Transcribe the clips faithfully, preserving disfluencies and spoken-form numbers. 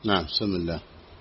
نعم. بسم الله.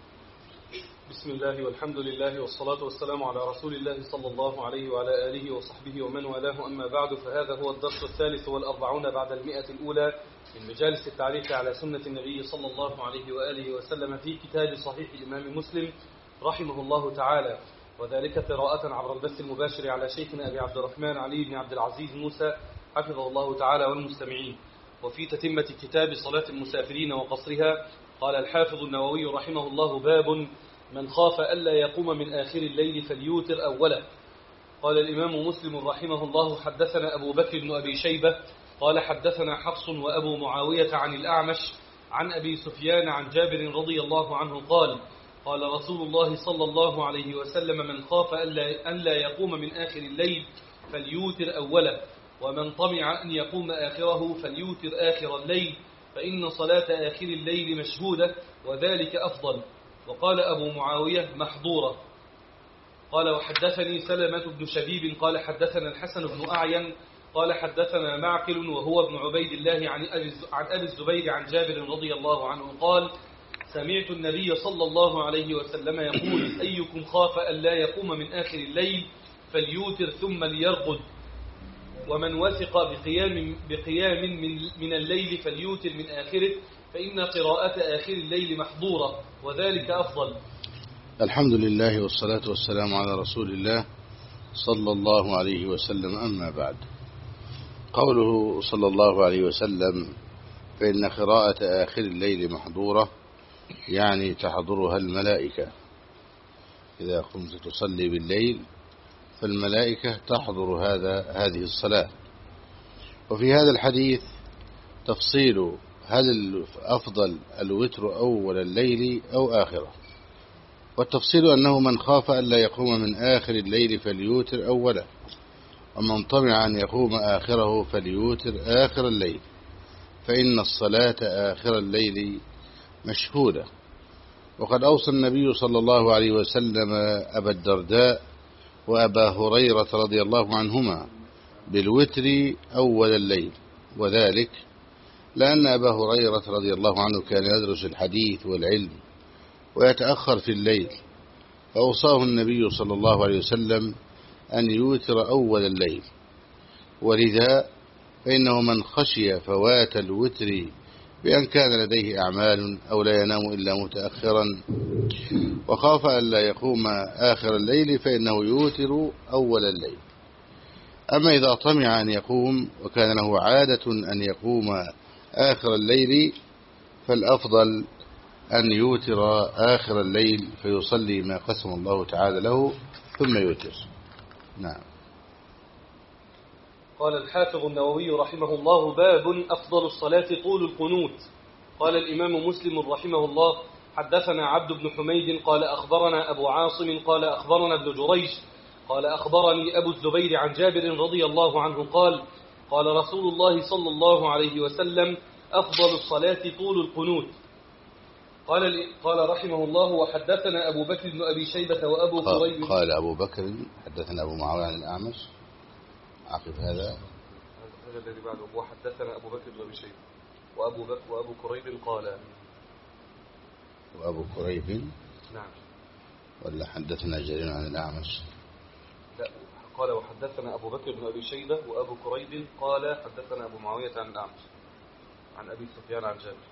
بسم الله والحمد لله والصلاة والسلام على رسول الله صلى الله عليه وعلى آله وصحبه ومن والاه، أما بعد، فهذا هو الدرس الثالث والأربعون بعد المئة الأولى من مجالس التعليق على سنة النبي صلى الله عليه وآله وسلم في كتاب صحيح الإمام مسلم رحمه الله تعالى، وذلك قراءة عبر البث المباشر على شيخنا أبي عبد الرحمن علي بن عبد العزيز موسى حفظه الله تعالى والمستمعين. وفي تتمة كتاب صلاة المسافرين وقصرها قال الحافظ النووي رحمه الله: باب من خاف ألا يقوم من آخر الليل فليوتر أوله. قال الإمام مسلم رحمه الله: حدثنا أبو بكر بن أبي شيبة قال حدثنا حفص وأبو معاوية عن الأعمش عن أبي سفيان عن جابر رضي الله عنه قال: قال رسول الله صلى الله عليه وسلم: من خاف ألا يقوم من آخر الليل فليوتر أوله، ومن طمع أن يقوم آخره فليوتر آخر الليل، فإن صلاة آخر الليل مشهودة وذلك أفضل. وقال أبو معاوية: محظورة. قال: وحدثني سلمة بن شبيب قال حدثنا الحسن بن أعين قال حدثنا معقل وهو ابن عبيد الله عن أبي الزبير عن جابر رضي الله عنه قال: سمعت النبي صلى الله عليه وسلم يقول: أيكم خاف ألا يقوم من آخر الليل فليوتر ثم ليرقد، ومن وثق بقيام, بقيام من, من الليل فليوتر من آخره، فإن قراءة آخر الليل محظورة وذلك أفضل. الحمد لله والصلاة والسلام على رسول الله صلى الله عليه وسلم، أما بعد. قوله صلى الله عليه وسلم: فإن قراءة آخر الليل محظورة، يعني تحضرها الملائكة. إذا قمت تصلي بالليل فالملائكة تحضر هذا هذه الصلاة. وفي هذا الحديث تفصيل: هل الأفضل الوتر أول الليل أو آخره؟ والتفصيل أنه من خاف ألا يقوم من آخر الليل فليوتر أوله، ومن طمع أن يقوم آخره فليوتر آخر الليل، فإن الصلاة آخر الليل مشهودة. وقد أوصى النبي صلى الله عليه وسلم أبا الدرداء وأبا هريرة رضي الله عنهما بالوتر أول الليل، وذلك لأن أبا هريرة رضي الله عنه كان يدرس الحديث والعلم ويتأخر في الليل، فأوصاه النبي صلى الله عليه وسلم أن يوتر أول الليل. ولذا فإنه من خشي فوات الوتر بأن كان لديه أعمال أو لا ينام إلا متأخرا وخاف أن لا يقوم آخر الليل فإنه يوتر أول الليل. أما إذا طمع أن يقوم وكان له عادة أن يقوم آخر الليل فالأفضل أن يوتر آخر الليل فيصلي ما قسم الله تعالى له ثم يوتر. نعم. قال الحافظ النووي رحمه الله: باب أفضل الصلاة طول القنوت. قال الإمام مسلم رحمه الله: حدثنا عبد بن حميد قال أخبرنا أبو عاصم قال أخبرنا ابن جريج قال أخبرني أبو الزبير عن جابر رضي الله عنه قال: قال رسول الله صلى الله عليه وسلم: أفضل الصلاة طول القنوت. قال قال رحمه الله: وحدثنا أبو بكر بن أبي شيبة وأبو كريب. قال أبو بكر حدثنا أبو معاوية عن الأعمش. عقب هذا هذا الذي بعده: وحدثنا أبو بكر بن أبي شيبة وأبو بكر وأبو كريب قال. وأبو كريب نعم. ولا حدثنا جرير عن الأعمش؟ لا، قال وحدثنا أبو بكر بن أبي شيبة وأبو كريب قال حدثنا أبو معاوية عن الأعمش عن أبي سفيان عن جابر.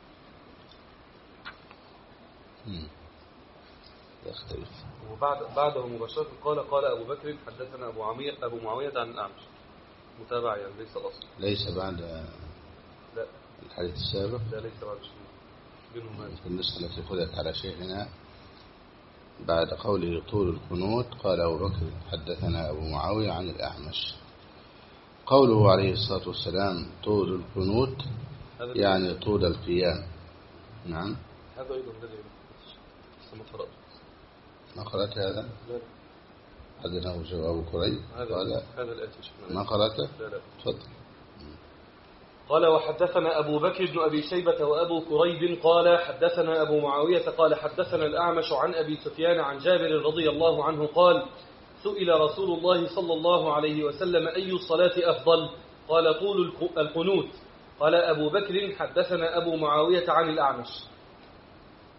امم يختلف. وبعد بعده مباشرة قال قال أبو بكر حدثنا أبو معاوية أبو معاوية عن الأعمش، متابعة يعني ليس الأصل. ليس بعد لا الحديث السابق. لا ليس بعد شيء. في النسخة التي خذت على شيخنا بعد قوله طول القنوت قال أبو بكر حدثنا أبو معاوية عن الأعمش. قوله عليه الصلاة والسلام طول القنوت يعني طول القيام. نعم. هذا أيضا الذي ما قرأت. ما قرأت هذا؟ لا. حدثنا أبو كريب قال هذا الآتي. ما قرأته؟ لا لا. تفضل. قال وحدثنا أبو بكر بن أبي شيبة وأبو كريب قال حدثنا أبو معاوية قال حدثنا الأعمش عن أبي سفيان عن جابر رضي الله عنه قال: سئل رسول الله صلى الله عليه وسلم: أي الصلاة أفضل؟ قال: طول القنوت. قال أبو بكر: حدثنا أبو معاوية عن الأعمش.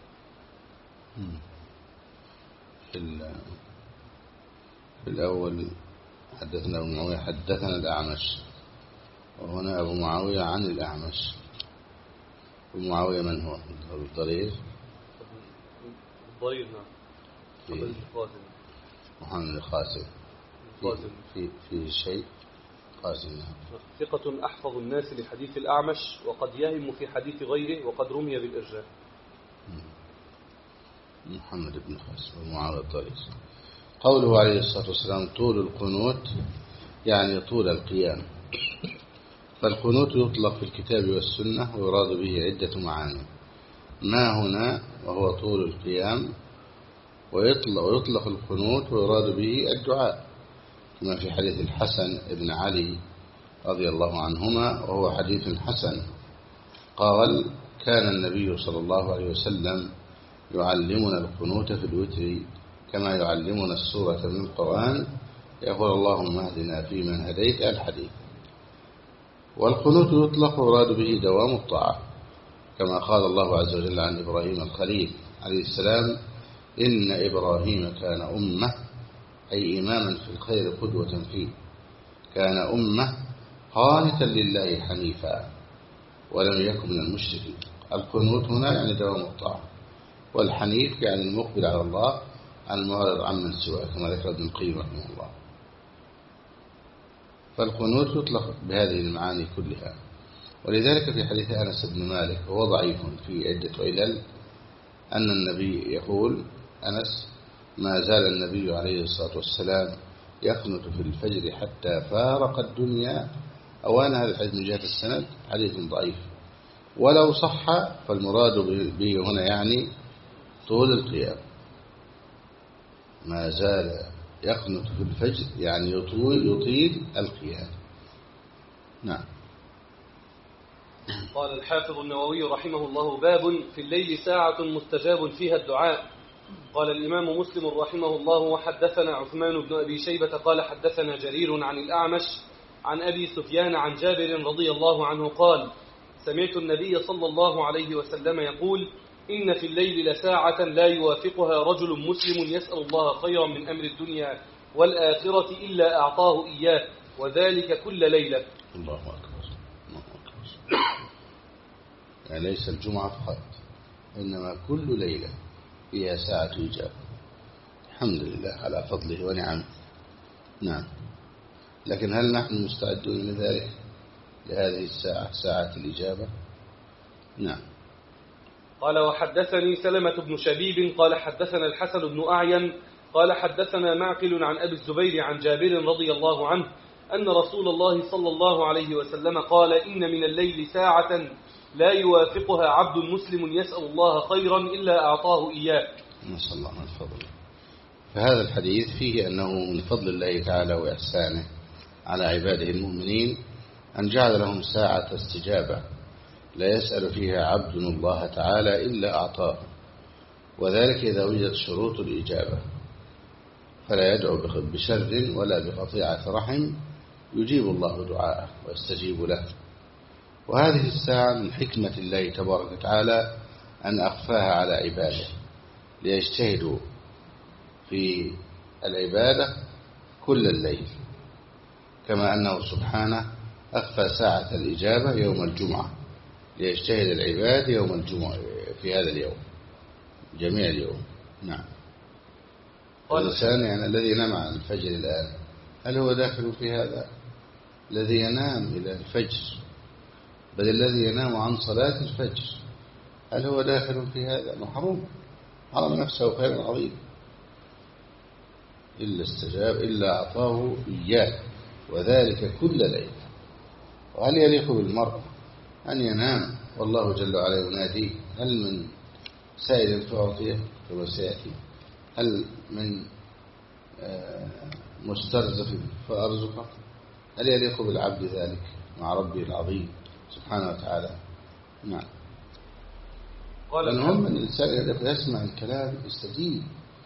في, في الأول حدثنا أبو معاوية حدثنا الأعمش، وهنا أبو معاوية عن الأعمش. أبو معاوية من هو؟ الضرير الضرير نعم. في محمد القاسم في في شيء قاسم نعم. ثقة أحفظ الناس لحديث الأعمش، وقد يهم في حديث غيره، وقد رمي بالإرجاء. محمد بن قاسم ومعاوية الضرير. قوله عليه الصلاة والسلام طول القنوت يعني طول القيام. فالقنوت يطلق في الكتاب والسنة ويراد به عدة معاني. ما هنا وهو طول القيام، ويطلق, ويطلق القنوت ويراد به الدعاء، كما في حديث الحسن بن علي رضي الله عنهما، وهو حديث حسن، قال كان النبي صلى الله عليه وسلم يعلمنا القنوت في الوتر كما يعلمنا السورة من القرآن، يقول اللهم اهدنا فيمن هديت الحديث. والقنوت يطلق ويراد به دوام الطاعة، كما قال الله عز وجل عن إبراهيم الخليل عليه السلام إن إبراهيم كان أمة، أي إماما في الخير قدوة فيه، كان أمة قانتا لله حنيفا ولم يكن من المشركين. القنوت هنا يعني دوام الطاعة، والحنيف يعني المقبل على الله عن المعرض عمن سواه، كما ذكر ابن القيم رحمه الله. فالقنوت يطلق بهذه المعاني كلها. ولذلك في حديث أنس بن مالك وهو ضعيف في عدة علل أن النبي يقول أنس ما زال النبي عليه الصلاة والسلام يقنت في الفجر حتى فارق الدنيا. أوان هذا الحديث من جهة السند حديث ضعيف، ولو صح فالمراد به هنا يعني طول القيام. ما زال يقنت في الفجر يعني يطول يطيل القيام. نعم. قال الحافظ النووي رحمه الله باب في الليل ساعة مستجاب فيها الدعاء. قال الإمام مسلم رحمه الله وحدثنا عثمان بن أبي شيبة قال حدثنا جرير عن الأعمش عن أبي سفيان عن جابر رضي الله عنه قال سمعت النبي صلى الله عليه وسلم يقول إن في الليل لساعة لا يوافقها رجل مسلم يسأل الله خيرا من أمر الدنيا والآخرة إلا أعطاه إياه، وذلك كل ليلة. الله أكبر. الله أكبر. يعني ليس الجمعة فقط، إنما كل ليلة فيها ساعة إجابة. الحمد لله على فضله ونعمه. نعم. لكن هل نحن مستعدون لذلك، لهذه الساعة ساعة الإجابة؟ نعم. قال وحدثني سلمة بن شبيب قال حدثنا الحسن بن أعين قال حدثنا معقل عن أبي الزبير عن جابر رضي الله عنه أن رسول الله صلى الله عليه وسلم قال إن من الليل ساعة لا يوافقها عبد مسلم يسأل الله خيرا إلا أعطاه إياه. نسأل الله من فضله. فهذا الحديث فيه أنه من فضل الله تعالى وإحسانه على عباده المؤمنين أن جعل لهم ساعة استجابة لا يسأل فيها عبد الله تعالى إلا أعطاه، وذلك إذا وجدت شروط الإجابة، فلا يدعو بشر ولا بقطيعة رحم يجيب الله دعاءه ويستجيب له. وهذه الساعة من حكمة الله تبارك وتعالى أن أخفاها على عباده ليجتهدوا في العبادة كل الليل، كما أنه سبحانه أخفى ساعة الإجابة يوم الجمعة ليجتهد العباد يوم الجمعة في هذا اليوم جميع اليوم. نعم. والإنسان يعني الذي نام عن الفجر الآن هل هو داخل في هذا؟ الذي ينام إلى الفجر بل الذي ينام عن صلاة الفجر هل هو داخل في هذا؟ محروم، حرم نفسه خيرا عظيم. إلا استجاب إلا أعطاه إياه، وذلك كل ليلة. وهل يليق بالمرء أن ينام والله جل وعلا يناديه هل من سائل فأعطيه كما سيأتي، هل من مسترزق فأرزقه؟ هل يليق بالعبد ذلك مع ربه العظيم سبحانه وتعالى؟ نعم. المهم أن الإنسان يسمع الكلام يستجيب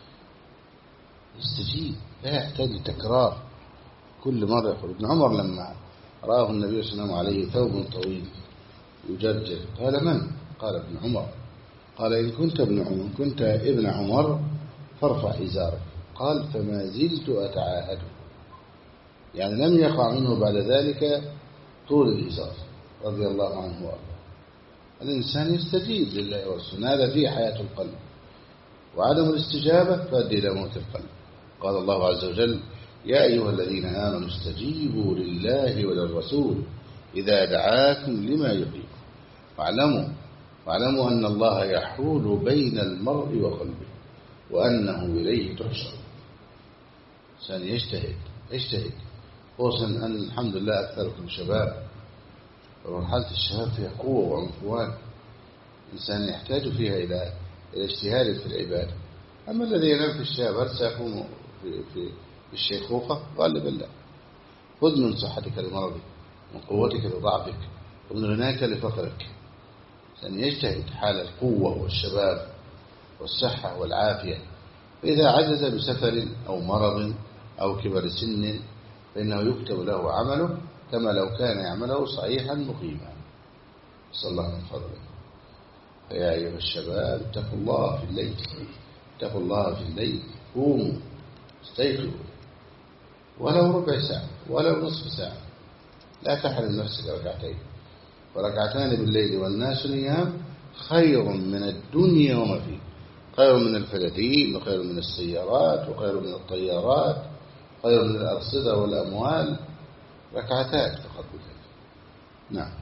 يستجيب لا يحتاج لتكرار كل مرة. يقول ابن عمر لما رآه النبي صلى الله عليه وسلم عليه ثوب طويل يجرجر قال من؟ قال ابن عمر. قال إن كنت ابن عمر كنت ابن عمر فارفع إزارك. قال فما زلت أتعاهده، يعني لم يقع منه بعد ذلك طول الإزار رضي الله عنه وارضاه. الإنسان يستجيب لله ورسوله، هذا فيه حياة القلب، وعدم الاستجابة تؤدي إلى موت القلب. قال الله عز وجل يا أيها الذين آمنوا استجيبوا لله وللرسول إذا دعاكم لما يحييكم واعلموا واعلموا أن الله يحول بين المرء وقلبه وأنه إليه تحشر. إنسان يجتهد يجتهد خصوصا أن الحمد لله أكثركم شباب، ومرحلة الشباب فيها قوة وعنفوان، الإنسان يحتاج فيها إلى الاجتهاد في العبادة. أما الذي ينام في الشباب هل سيكون في, في الشيخوخة؟ غالبا لا. خذ من صحتك لمرضك، من قوتك لضعفك، ومن غناك لفقرك. الإنسان يجتهد حال القوة والشباب والصحة والعافية، فإذا عجز بسفر أو مرض أو كبر سن فإنه يكتب له عمله كما لو كان يعمله صحيحا مقيما. صلى الله من فضله. فيا أيها الشباب اتقوا الله في الليل، اتقوا الله في الليل، قوموا استيقظوا ولو ربع ساعة ولو نصف ساعة، لا تحرم نفسك ركعتين، وركعتان بالليل والناس نيام خير من الدنيا وما فيه، خير من الفلاتين وخير من السيارات وخير من الطيارات، خير من الأرصدة والأموال. ركعتان فقط بذلك. نعم.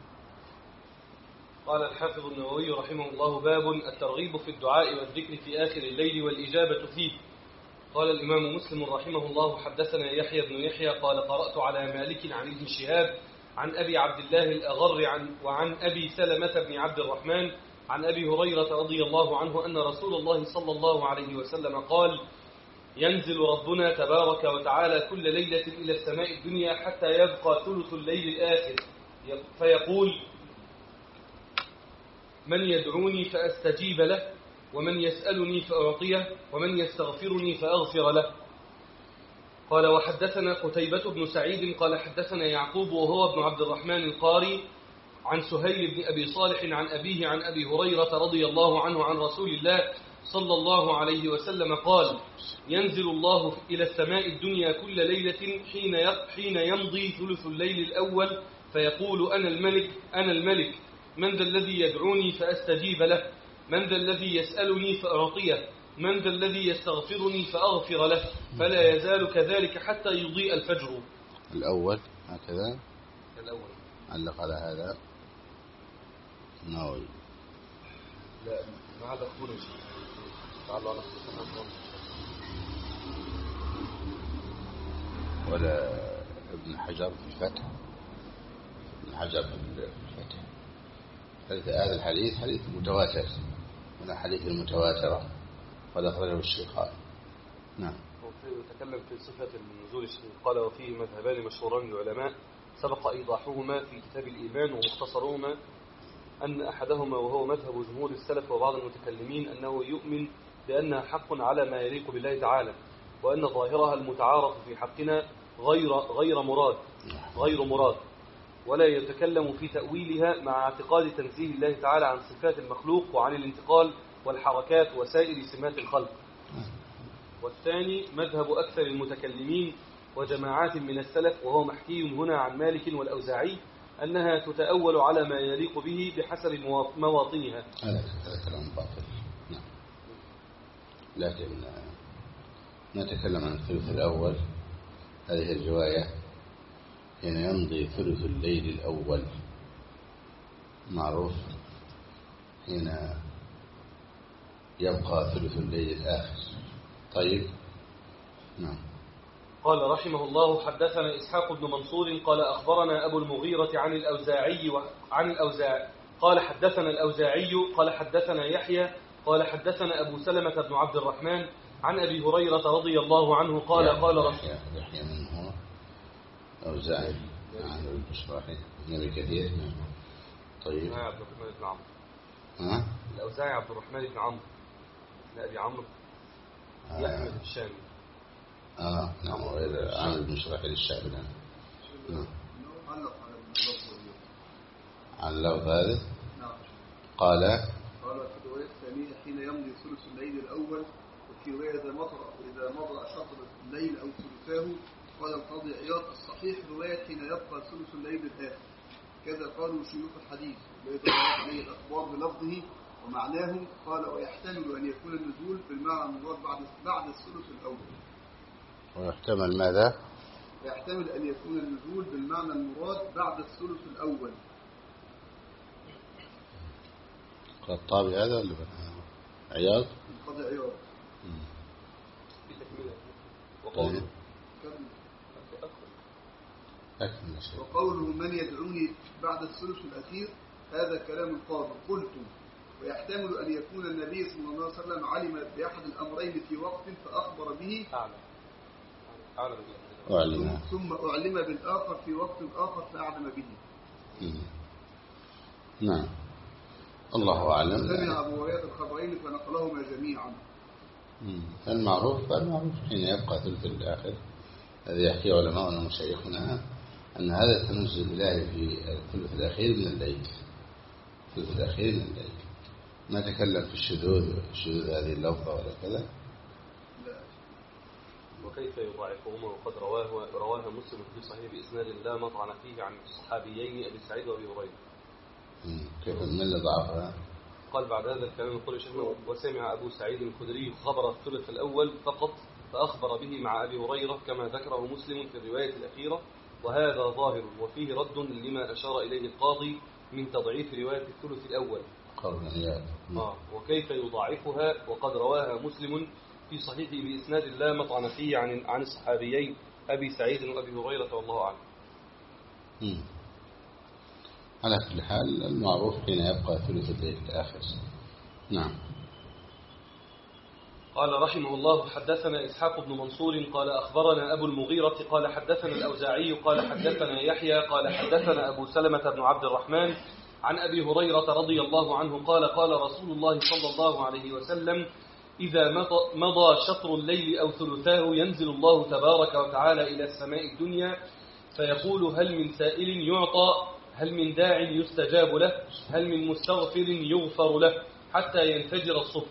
قال الحافظ النووي رحمه الله باب الترغيب في الدعاء والذكر في آخر الليل والإجابة فيه. قال الإمام مسلم رحمه الله حدثنا يحيى بن يحيى قال قرأت على مالك عن ابن شهاب عن أبي عبد الله الأغر عن وعن أبي سلمة بن عبد الرحمن عن أبي هريرة رضي الله عنه أن رسول الله صلى الله عليه وسلم قال ينزل ربنا تبارك وتعالى كل ليلة إلى السماء الدنيا حتى يبقى ثلث الليل الآخر فيقول من يدعوني فأستجيب له، ومن يسألني فأعطيه، ومن يستغفرني فأغفر له. قال وحدثنا قتيبة بن سعيد قال حدثنا يعقوب وهو ابن عبد الرحمن القاري عن سهيل بن أبي صالح عن أبيه عن أبي هريرة رضي الله عنه عن رسول الله صلى الله عليه وسلم قال ينزل الله إلى السماء الدنيا كل ليلة حين حين يمضي ثلث الليل الأول فيقول أنا الملك أنا الملك من ذا الذي يدعوني فأستجيب له، من ذا الذي يسألني فأعطيه، من ذا الذي يستغفرني فأغفر له، فلا يزال كذلك حتى يضيء الفجر. الأول هكذا الأول علق على هذا نووي. لا ما هذا خروج تعالى على ولا ابن حجر في الفتح، ابن حجر في الفتح هذا الحديث حديث متواتر من الحديث المتواترة قد أخرجه الشيخان. نعم. ويتكلم في صفة النزول قال وفيه مذهبان مشهوران للعلماء سبق إيضاحهما في كتاب الإيمان، ومختصرهما أن أحدهما وهو مذهب جمهور السلف وبعض المتكلمين أنه يؤمن بأنها حق على ما يليق بالله تعالى، وأن ظاهرها المتعارف في حقنا غير غير مراد غير مراد ولا يتكلم في تأويلها مع اعتقاد تنزيه الله تعالى عن صفات المخلوق وعن الانتقال والحركات وسائر سمات الخلق. والثاني مذهب أكثر المتكلمين وجماعات من السلف وهو محكي هنا عن مالك والأوزاعي أنها تتأول على ما يليق به بحسب مواطنها. هذا كلام باطل. نعم. لكن نتكلم عن الثلث الأول. هذه الرواية حين يمضي ثلث الليل الأول معروف، حين يبقى ثلث الليل الآخر. طيب. نعم. قال رحمه الله حدثنا إسحاق بن منصور قال أخبرنا أبو المغيرة عن الأوزاعي عن الأوزاعي قال حدثنا الأوزاعي قال حدثنا يحيى قال حدثنا أبو سلمة بن عبد الرحمن عن أبي هريرة رضي الله عنه قال قال رسول يحيى من هو أوزاعي عن البشراحي نبي كثير. طيب. عبد الرحمن بن عمرو. ها؟ الأوزاعي عبد الرحمن بن عمرو بن أبي عمرو يحمد الشامي. آه نعم. غير عامل بن شراحيل الشعبي. نعم. عن اللفظ هذا قال قال في رواية الثانية حين يمضي ثلث الليل الأول، وفي رواية إذا مضى إذا مضى شطر الليل أو ثلثاه. قال القاضي عياض: الصحيح رواية حين يبقى ثلث الليل الآخر. كذا قالوا شيوخ الحديث، ويدل عليه الأخبار بلفظه ومعناه. قال: ويحتمل أن يكون النزول بالمعنى المراد بعد بعد الثلث الأول. ويحتمل ماذا؟ يحتمل أن يكون النزول بالمعنى المراد بعد الثلث الأول. الطابع هذا ولا عياض؟ القاضي عياض. وقوله وقوله من يدعوني بعد الثلث الأخير، هذا كلام القاضي. قلت: ويحتمل أن يكون النبي صلى الله عليه وسلم علم بأحد الأمرين في وقت فأخبر به، أعلم. ثم أعلم بالآخر في وقت آخر فأعلم به. نعم، الله أعلم. سمع أبو هريرة الخبرين فنقلهما جميعا. المعروف المعروف حين يبقى ثلث الآخر الذي يحكي علماؤنا ومشايخنا أن هذا التنزل الإلهي في الثلث الأخير من الليل. الثلث الأخير من الليل. ما تكلم في الشذوذ الشذوذ هذه اللفظة ولا كذا. وكيف يضاعفهما وقد رواه رواه مسلم في صحيح بإسناد لا مطعن فيه عن الصحابيين أبي سعيد وأبي هريرة. كيف من اللي ضعفها؟ قال بعد هذا الكلام يقول شيخنا: وسمع أبو سعيد الخدري خبر الثلث الأول فقط فأخبر به مع أبي هريرة كما ذكره مسلم في الرواية الأخيرة، وهذا ظاهر وفيه رد لما أشار إليه القاضي من تضعيف رواية الثلث الأول. آه وكيف يضاعفها وقد رواها مسلم في صحيحه بإسناد لا مطعن فيه عن عن الصحابيين أبي سعيد وأبي هريرة والله أعلم. مم. على كل حال المعروف حين يبقى ثلث الليل الآخر. نعم. قال رحمه الله: حدثنا إسحاق بن منصور قال أخبرنا أبو المغيرة قال حدثنا الأوزاعي قال حدثنا يحيى قال حدثنا أبو سلمة بن عبد الرحمن عن أبي هريرة رضي الله عنه قال قال رسول الله صلى الله عليه وسلم: إذا مضى شطر الليل أو ثلثاه ينزل الله تبارك وتعالى إلى السماء الدنيا فيقول: هل من سائل يعطى؟ هل من داع يستجاب له؟ هل من مستغفر يغفر له؟ حتى ينفجر الصبح.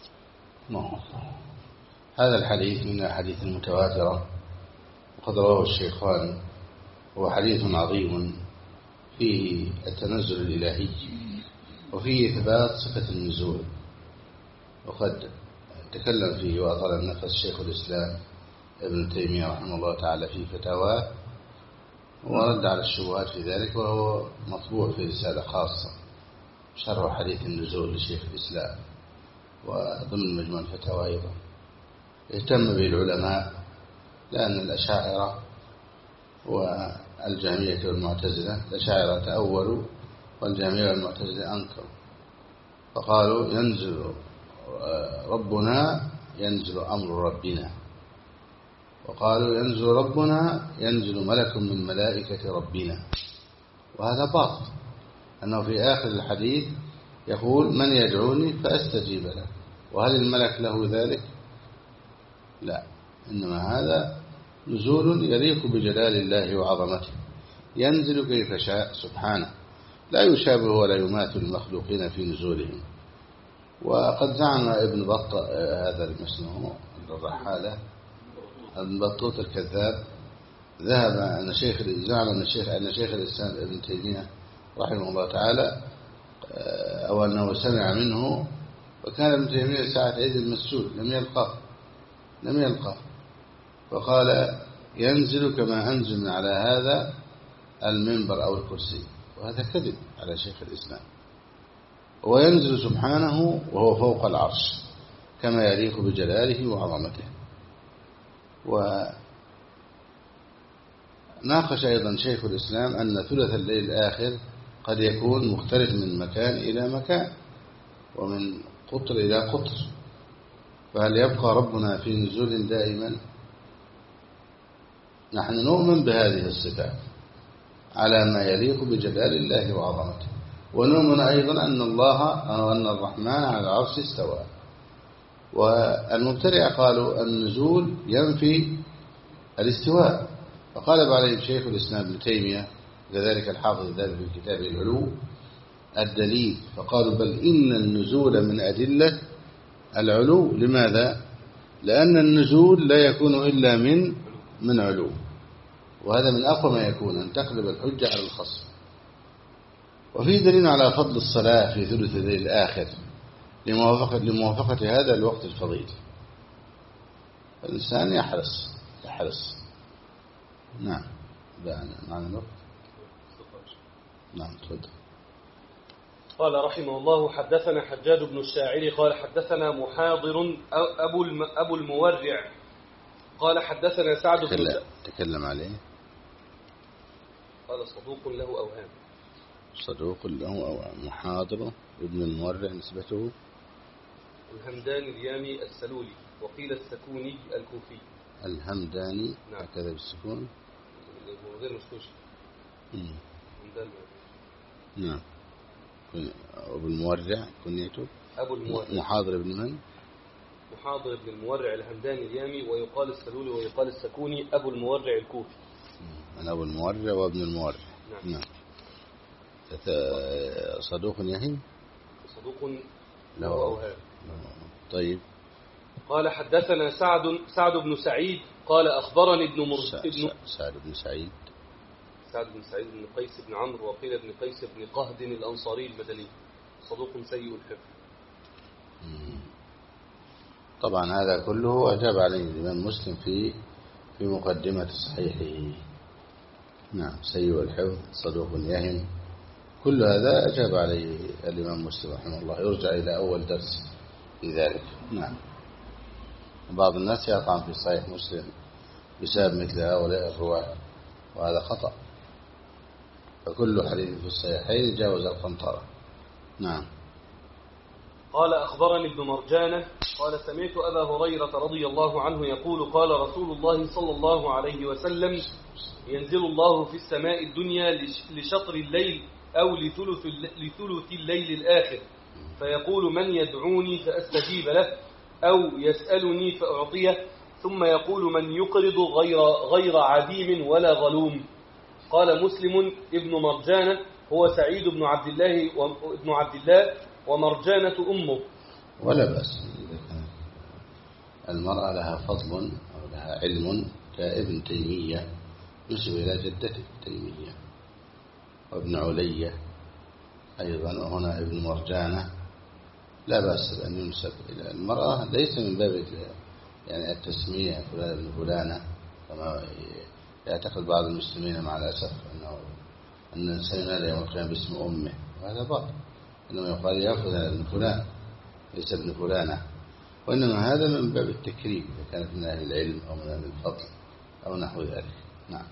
هذا الحديث من الحديث المتواترة وقد رواه الشيخان، هو حديث عظيم فيه التنزل الإلهي وفيه إثبات صفة النزول، وقد تكلم فيه وأطال النفس شيخ الإسلام ابن تيمية رحمه الله تعالى في فتاواه ورد على الشبهات في ذلك، وهو مطبوع في رسالة خاصة شرح حديث النزول لشيخ الإسلام وضمن مجموع الفتاوى أيضا. اهتم به العلماء لأن الأشاعرة والجهمية والمعتزلة، الأشاعرة تأولوا والجهمية والمعتزلة أنكروا، فقالوا ينزل ربنا ينزل أمر ربنا، وقالوا ينزل ربنا ينزل ملك من ملائكة ربنا، وهذا باطل. أنه في آخر الحديث يقول: من يدعوني فأستجيب له، وهل الملك له ذلك؟ لا، إنما هذا نزول يليق بجلال الله وعظمته، ينزل كيف شاء سبحانه، لا يشابه ولا يماثل المخلوقين في نزولهم. وقد زعم ابن بطة هذا المسنون الرحالة ابن بطوط الكذاب ذهب أن شيخ زعم أن شيخ أن شيخ الإسلام ابن تيمية رحمه الله تعالى أو أنه سمع منه، وكان ابن تيمية ساعة عيد المسجود لم يلقاه لم يلقاه فقال: ينزل كما أنزل من على هذا المنبر أو الكرسي، وهذا كذب على شيخ الإسلام. وينزل سبحانه وهو فوق العرش كما يليق بجلاله وعظمته. وناقش أيضا شيخ الإسلام أن ثلث الليل الآخر قد يكون مختلف من مكان إلى مكان ومن قطر إلى قطر، فهل يبقى ربنا في نزول دائما؟ نحن نؤمن بهذه الصفات على ما يليق بجلال الله وعظمته، ونؤمن أيضا أن الله أو أن الرحمن على العرش استوى. والمبتدع قالوا النزول ينفي الاستواء، فقال عليه شيخ الإسلام ابن تيمية كذلك الحافظ الذهبي في كتابه العلو: الدليل، فقالوا بل إن النزول من أدلة العلو. لماذا؟ لأن النزول لا يكون إلا من من علو، وهذا من أقوى ما يكون أن تقلب الحجة على الخصم. وفي دليل على فضل الصلاة في ثلث الليل الآخر لموافقة, لموافقة هذا الوقت الفضيل. الإنسان يحرص يحرص نعم. معنا الوقت. نعم تفضل. قال رحمه الله: حدثنا حجاج بن الشاعر قال حدثنا محاضر أبو أبو المورع قال حدثنا سعد بن تكلم عليه. قال صدوق له أوهام. صدوق له أوهام. محاضر ابن المورع نسبته الهمداني اليامي السلولي، وقيل السكوني الكوفي. الهمداني نعم. هكذا بالسكون غير مسكوش. نعم. أبو المورع كنيته أبو المورع. محاضر ابن من؟ محاضر ابن المورع الهمداني اليامي، ويقال السلولي ويقال السكوني. أبو المورع الكوفي. أنا أبو المورع وابن المورع. نعم. نعم. صدوق يهم. صدوق له أوهام. طيب. قال حدثنا سعد سعد بن سعيد قال أخبرني ابن مرز ابن سعد بن سعيد سعد بن سعيد بن قيس بن عمرو، وقيل ابن قيس بن قهد الأنصاري المدني، صدوق سيء الحفظ. طبعا هذا كله أجاب عليه الإمام مسلم في في مقدمة صحيحه. نعم. سيء الحفظ، صدوق يهم، كل هذا أجاب عليه الإمام مسلم رحمه الله. يرجع إلى أول درس في ذلك. نعم. بعض الناس يطعن في صحيح مسلم بسبب مثل هؤلاء الرواة، وهذا خطأ، فكل حديث في الصحيحين جاوز القنطرة. نعم. قال أخبرني ابن مرجانة قال سمعت أبا هريرة رضي الله عنه يقول قال رسول الله صلى الله عليه وسلم: ينزل الله في السماء الدنيا لشطر الليل أو لثلث لثلث الليل الآخر، فيقول: من يدعوني فأستجيب له، أو يسألني فأعطيه، ثم يقول: من يقرض غير غير عديم ولا ظلوم. قال مسلم: ابن مرجانة هو سعيد بن عبد الله وابن عبد الله ومرجانة أمه. ولا بأس المرأة لها فضل أو لها علم كابن تيمية ينسب إلى جدته تيمية، وابن علية أيضا، وهنا ابن مرجانة. لا بأس بأن ينسب إلى المرأة، ليس من باب يعني التسمية فلان ابن فلانة كما يعتقد بعض المسلمين مع الأسف أنه أن الإنسان ينادى يوم القيامة باسم أمه، وهذا باطل. إنما يقال يا فلان ابن فلان ليس ابن فلانة، وإنما هذا من باب التكريم إذا كانت من أهل العلم أو من أهل الفضل أو نحو ذلك. نعم.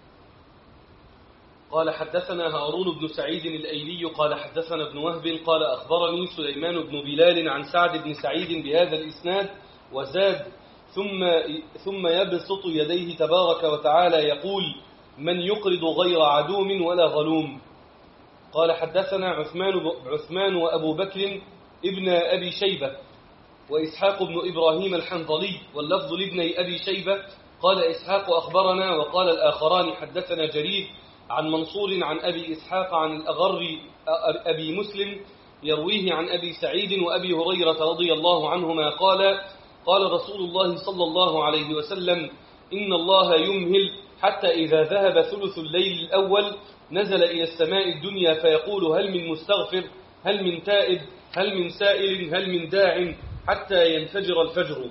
قال حدثنا هارون بن سعيد الأيلي قال حدثنا ابن وهب قال أخبرني سليمان بن بلال عن سعد بن سعيد بهذا الإسناد، وزاد: ثم ثم يبسط يديه تبارك وتعالى يقول: من يقرض غير عدوم ولا ظلوم. قال حدثنا عثمان عثمان وأبو بكر ابن أبي شيبة وإسحاق بن إبراهيم الحنظلي، واللفظ لابن أبي شيبة. قال إسحاق أخبرنا، وقال الآخران حدثنا جرير عن منصور عن أبي إسحاق عن الأغر أبي مسلم يرويه عن أبي سعيد وأبي هريرة رضي الله عنهما قال: قال رسول الله صلى الله عليه وسلم: إن الله يمهل حتى إذا ذهب ثلث الليل الأول نزل إلى السماء الدنيا فيقول: هل من مستغفر، هل من تائب، هل من سائل، هل من داع، حتى ينفجر الفجر.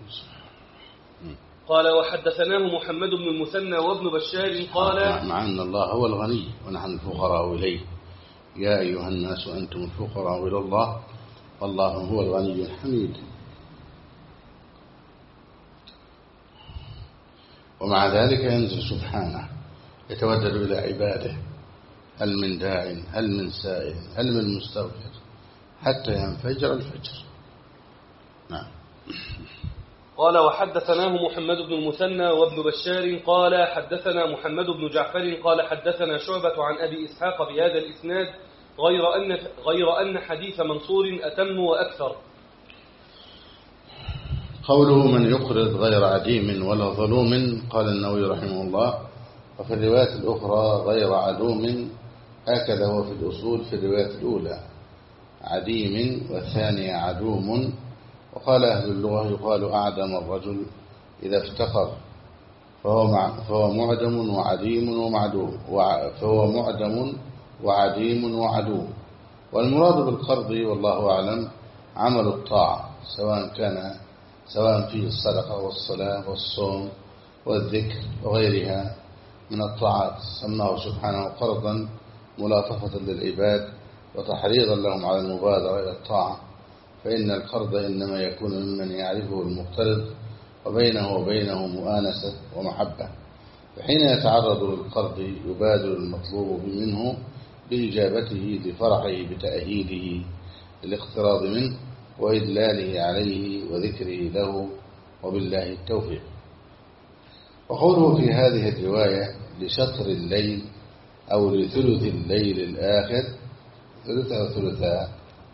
قال وحدثناه محمد بن المثنى وابن بشار قال: مع أن الله هو الغني ونحن الفقراء إليه، يا أيها الناس أنتم الفقراء إلى الله والله هو الغني الحميد. ومع ذلك ينزل سبحانه يتودد إلى عباده: هل من داع، هل من سائل، هل من مستغفر، حتى ينفجر الفجر. نعم. قال وحدثناه محمد بن المثنى وابن بشار قال حدثنا محمد بن جعفر قال حدثنا شعبة عن أبي إسحاق بهذا الإسناد، غير أن غير أن حديث منصور أتم وأكثر. قوله من يقرض غير عديم ولا ظلوم، قال النووي رحمه الله: وفي الرواية الأخرى غير عدوم هكذا هو في الأصول في الرواية الأولى عديم والثانية عدوم. وقال أهل اللغة يقال أعدم الرجل إذا افتقر فهو, مع فهو معدم وعديم ومعدوم فهو معدم وعديم وعدوم. والمراد بالقرض والله أعلم عمل الطاعة سواء كان سواء فيه الصدقة والصلاة والصوم والذكر وغيرها من الطاعات، سماه سبحانه قرضا ملاطفة للعباد وتحريضا لهم على المبادرة إلى الطاعة، فإن القرض إنما يكون ممن يعرفه المقترض وبينه وبينه مؤانسة ومحبة، فحين يتعرض للقرض يبادر المطلوب منه بإجابته لفرحه بتأهيله للاقتراض منه وإدلاله عليه وذكره له، وبالله التوفيق. وقوله في هذه الرواية لشطر الليل أو لثلث الليل الآخر، ثلث أو ثلثاء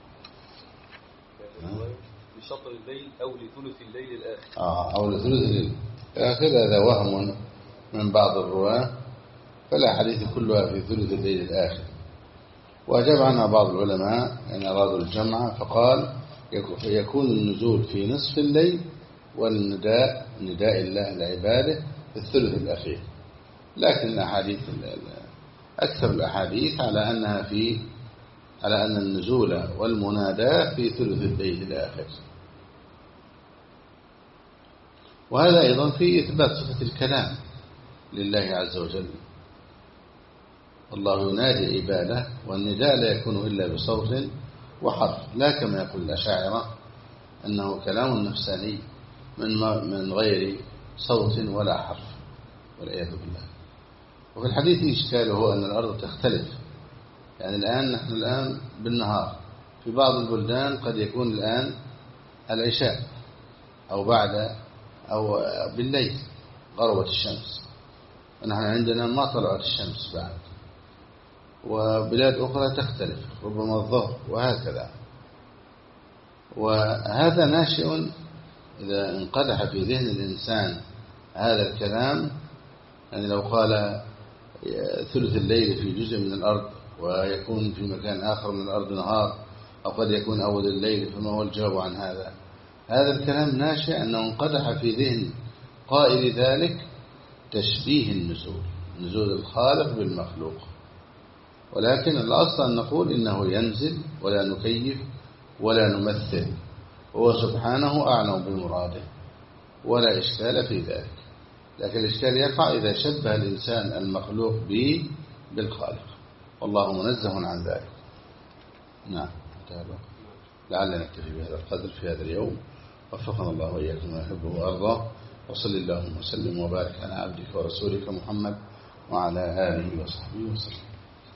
لشطر الليل أو لثلث الليل الآخر آه أو لثلث الليل الآخر، هذا وهم من بعض الرواة، فالأحاديث كلها في ثلث الليل الآخر. وأجاب عنها بعض العلماء يعني أرادوا الجمع، فقال يكون النزول في نصف الليل والنداء نداء الله لعباده في الثلث الأخير، لكن الأحاديث أكثر الأحاديث على أنها في على أن النزول والمناداة في ثلث الليل الآخر. وهذا أيضا في إثبات صفة الكلام لله عز وجل، الله ينادي عباده والنداء لا يكون إلا بصوت وحرف، لا كما يقول الأشاعرة أنه كلام نفساني من من غير صوت ولا حرف والعياذ بالله. وفي الحديث إشكاله أن الأرض تختلف، يعني الآن نحن الآن بالنهار، في بعض البلدان قد يكون الآن العشاء أو بعد أو بالليل غربت الشمس، ونحن عندنا ما طلعت الشمس بعد، وبلاد أخرى تختلف ربما الظهر وهكذا. وهذا ناشئ إذا انقدح في ذهن الإنسان هذا الكلام، يعني لو قال ثلث الليل في جزء من الأرض ويكون في مكان آخر من الأرض نهار، أو قد يكون أول الليل، فما هو الجواب عن هذا؟ هذا الكلام ناشئ أنه انقدح في ذهن قائل ذلك تشبيه النزول، نزول الخالق بالمخلوق. ولكن الأصل أن نقول إنه ينزل ولا نكيف ولا نمثل، هو سبحانه أعلم بمراده ولا إشكال في ذلك. لكن الإشكال يقع إذا شبه الإنسان المخلوق به بالخالق، والله منزه عن ذلك. نعم، لعلنا نكتفي بهذا القدر في هذا اليوم، وفقنا الله وإياكم ما يحبه وأرضاه، وصل اللهم وسلم وبارك على عبدك ورسولك محمد وعلى آله وصحبه وسلم.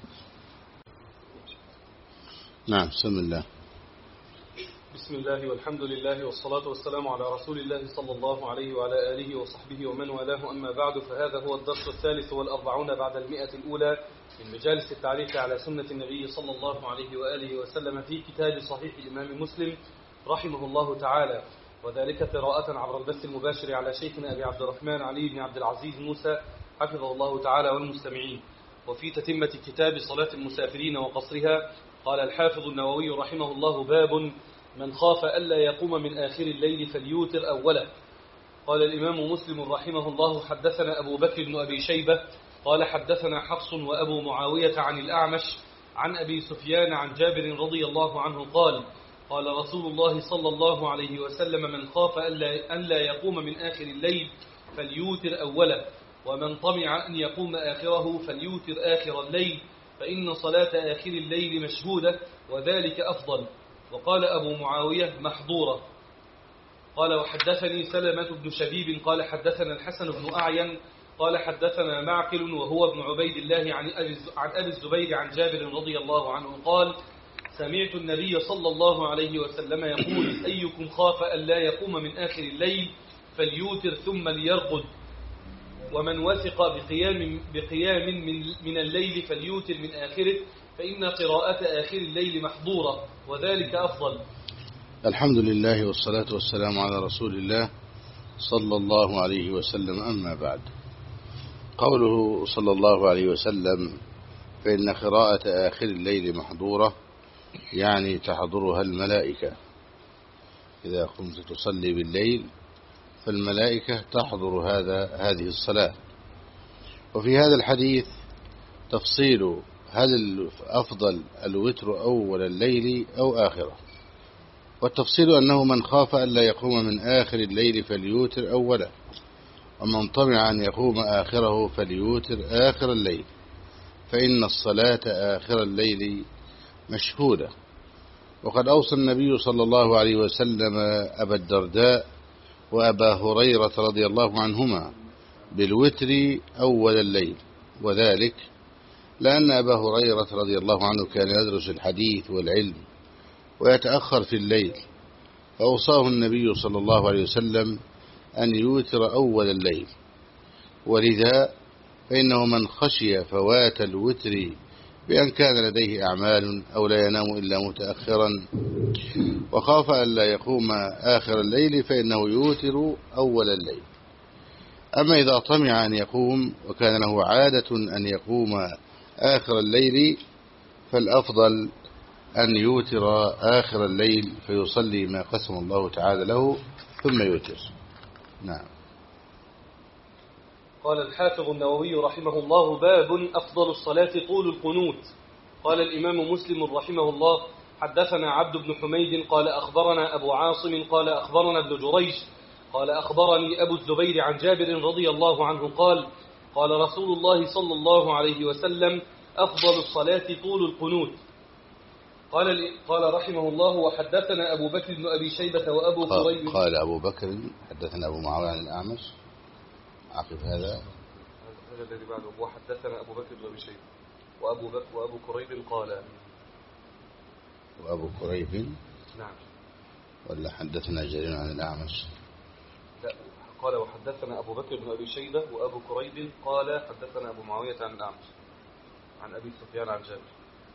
نعم، بسم الله. بسم الله والحمد لله والصلاة والسلام على رسول الله صلى الله عليه وعلى آله وصحبه ومن والاه، أما بعد، فهذا هو الدرس الثالث والأربعون بعد المئة الأولى من مجالس التعليق على سنة النبي صلى الله عليه وآله وسلم في كتاب صحيح الإمام مسلم رحمه الله تعالى، وذلك قراءة عبر البث المباشر على شيخنا أبي عبد الرحمن علي بن عبد العزيز موسى حفظه الله تعالى والمستمعين. وفي تتمة كتاب صلاة المسافرين وقصرها قال الحافظ النووي رحمه الله: باب من خاف ألا يقوم من آخر الليل فليوتر أوله. قال الإمام مسلم رحمه الله: حدثنا أبو بكر بن أبي شيبة قال حدثنا حفص وأبو معاوية عن الأعمش عن أبي سفيان عن جابر رضي الله عنه قال: قال رسول الله صلى الله عليه وسلم: من خاف ألا يقوم من آخر الليل فليوتر أوله، ومن طمع أن يقوم آخره فليوتر آخر الليل، فإن صلاة آخر الليل مشهودة وذلك أفضل. وقال أبو معاوية: محظورة. قال: وحدثني سلمة بن شبيب قال حدثنا الحسن بن أعين قال حدثنا معقل وهو ابن عبيد الله عن أبي الزبير عن جابر رضي الله عنه قال: سمعت النبي صلى الله عليه وسلم يقول: أيكم خاف ألا يقوم من آخر الليل فليوتر ثم ليرقد، ومن وثق بقيام, بقيام من, من الليل فليوتر من آخره، فإن قراءة آخر الليل محظورة وذلك أفضل. الحمد لله والصلاة والسلام على رسول الله صلى الله عليه وسلم، أما بعد. قوله صلى الله عليه وسلم: فإن قراءة آخر الليل محظورة، يعني تحضرها الملائكة. إذا قمت تصلي بالليل فالملائكة تحضر هذا هذه الصلاة. وفي هذا الحديث تفصيل هل أفضل الوتر أول الليل أو آخره، والتفصيل أنه من خاف ألا يقوم من آخر الليل فليوتر أوله، ومن طمع أن يقوم آخره فليوتر آخر الليل، فإن الصلاة آخر الليل مشهودة. وقد أوصى النبي صلى الله عليه وسلم أبا الدرداء وأبا هريرة رضي الله عنهما بالوتر أول الليل، وذلك لأن أبا هريرة رضي الله عنه كان يدرس الحديث والعلم ويتأخر في الليل، فأوصاه النبي صلى الله عليه وسلم أن يوتر أول الليل. ولذا فإنه من خشي فوات الوتر بأن كان لديه أعمال أو لا ينام إلا متأخرا وخاف أن لا يقوم آخر الليل فإنه يوتر أول الليل. أما إذا طمع أن يقوم وكان له عادة أن يقوم آخر الليل فالأفضل أن يوتر آخر الليل فيصلي ما قسم الله تعالى له ثم يوتر. نعم. قال الحافظ النووي رحمه الله: باب أفضل الصلاة طول القنوت. قال الإمام مسلم رحمه الله: حدثنا عبد بن حميد قال أخبرنا أبو عاصم قال أخبرنا ابن جريج قال أخبرني أبو الزبير عن جابر رضي الله عنه قال: قال رسول الله صلى الله عليه وسلم: أفضل الصلاة طول القنوت. قال قال رحمه الله: وحدثنا أبو بكر بن أبي شيبة وأبو كريب. قال أبو بكر حدثنا أبو معاوية عن الأعمش. عقب هذا هذا الذي بعده: وحدثنا أبو بكر بن أبي شيبة وأبو بكر وأبو كريب قال. وأبو كريب نعم. ولا حدثنا جرير عن الأعمش؟ لا، قال وحدثنا أبو بكر بن أبي شيبة وأبو كريب قال حدثنا أبو معاوية عن الأعمش عن أبي سفيان عن جابر.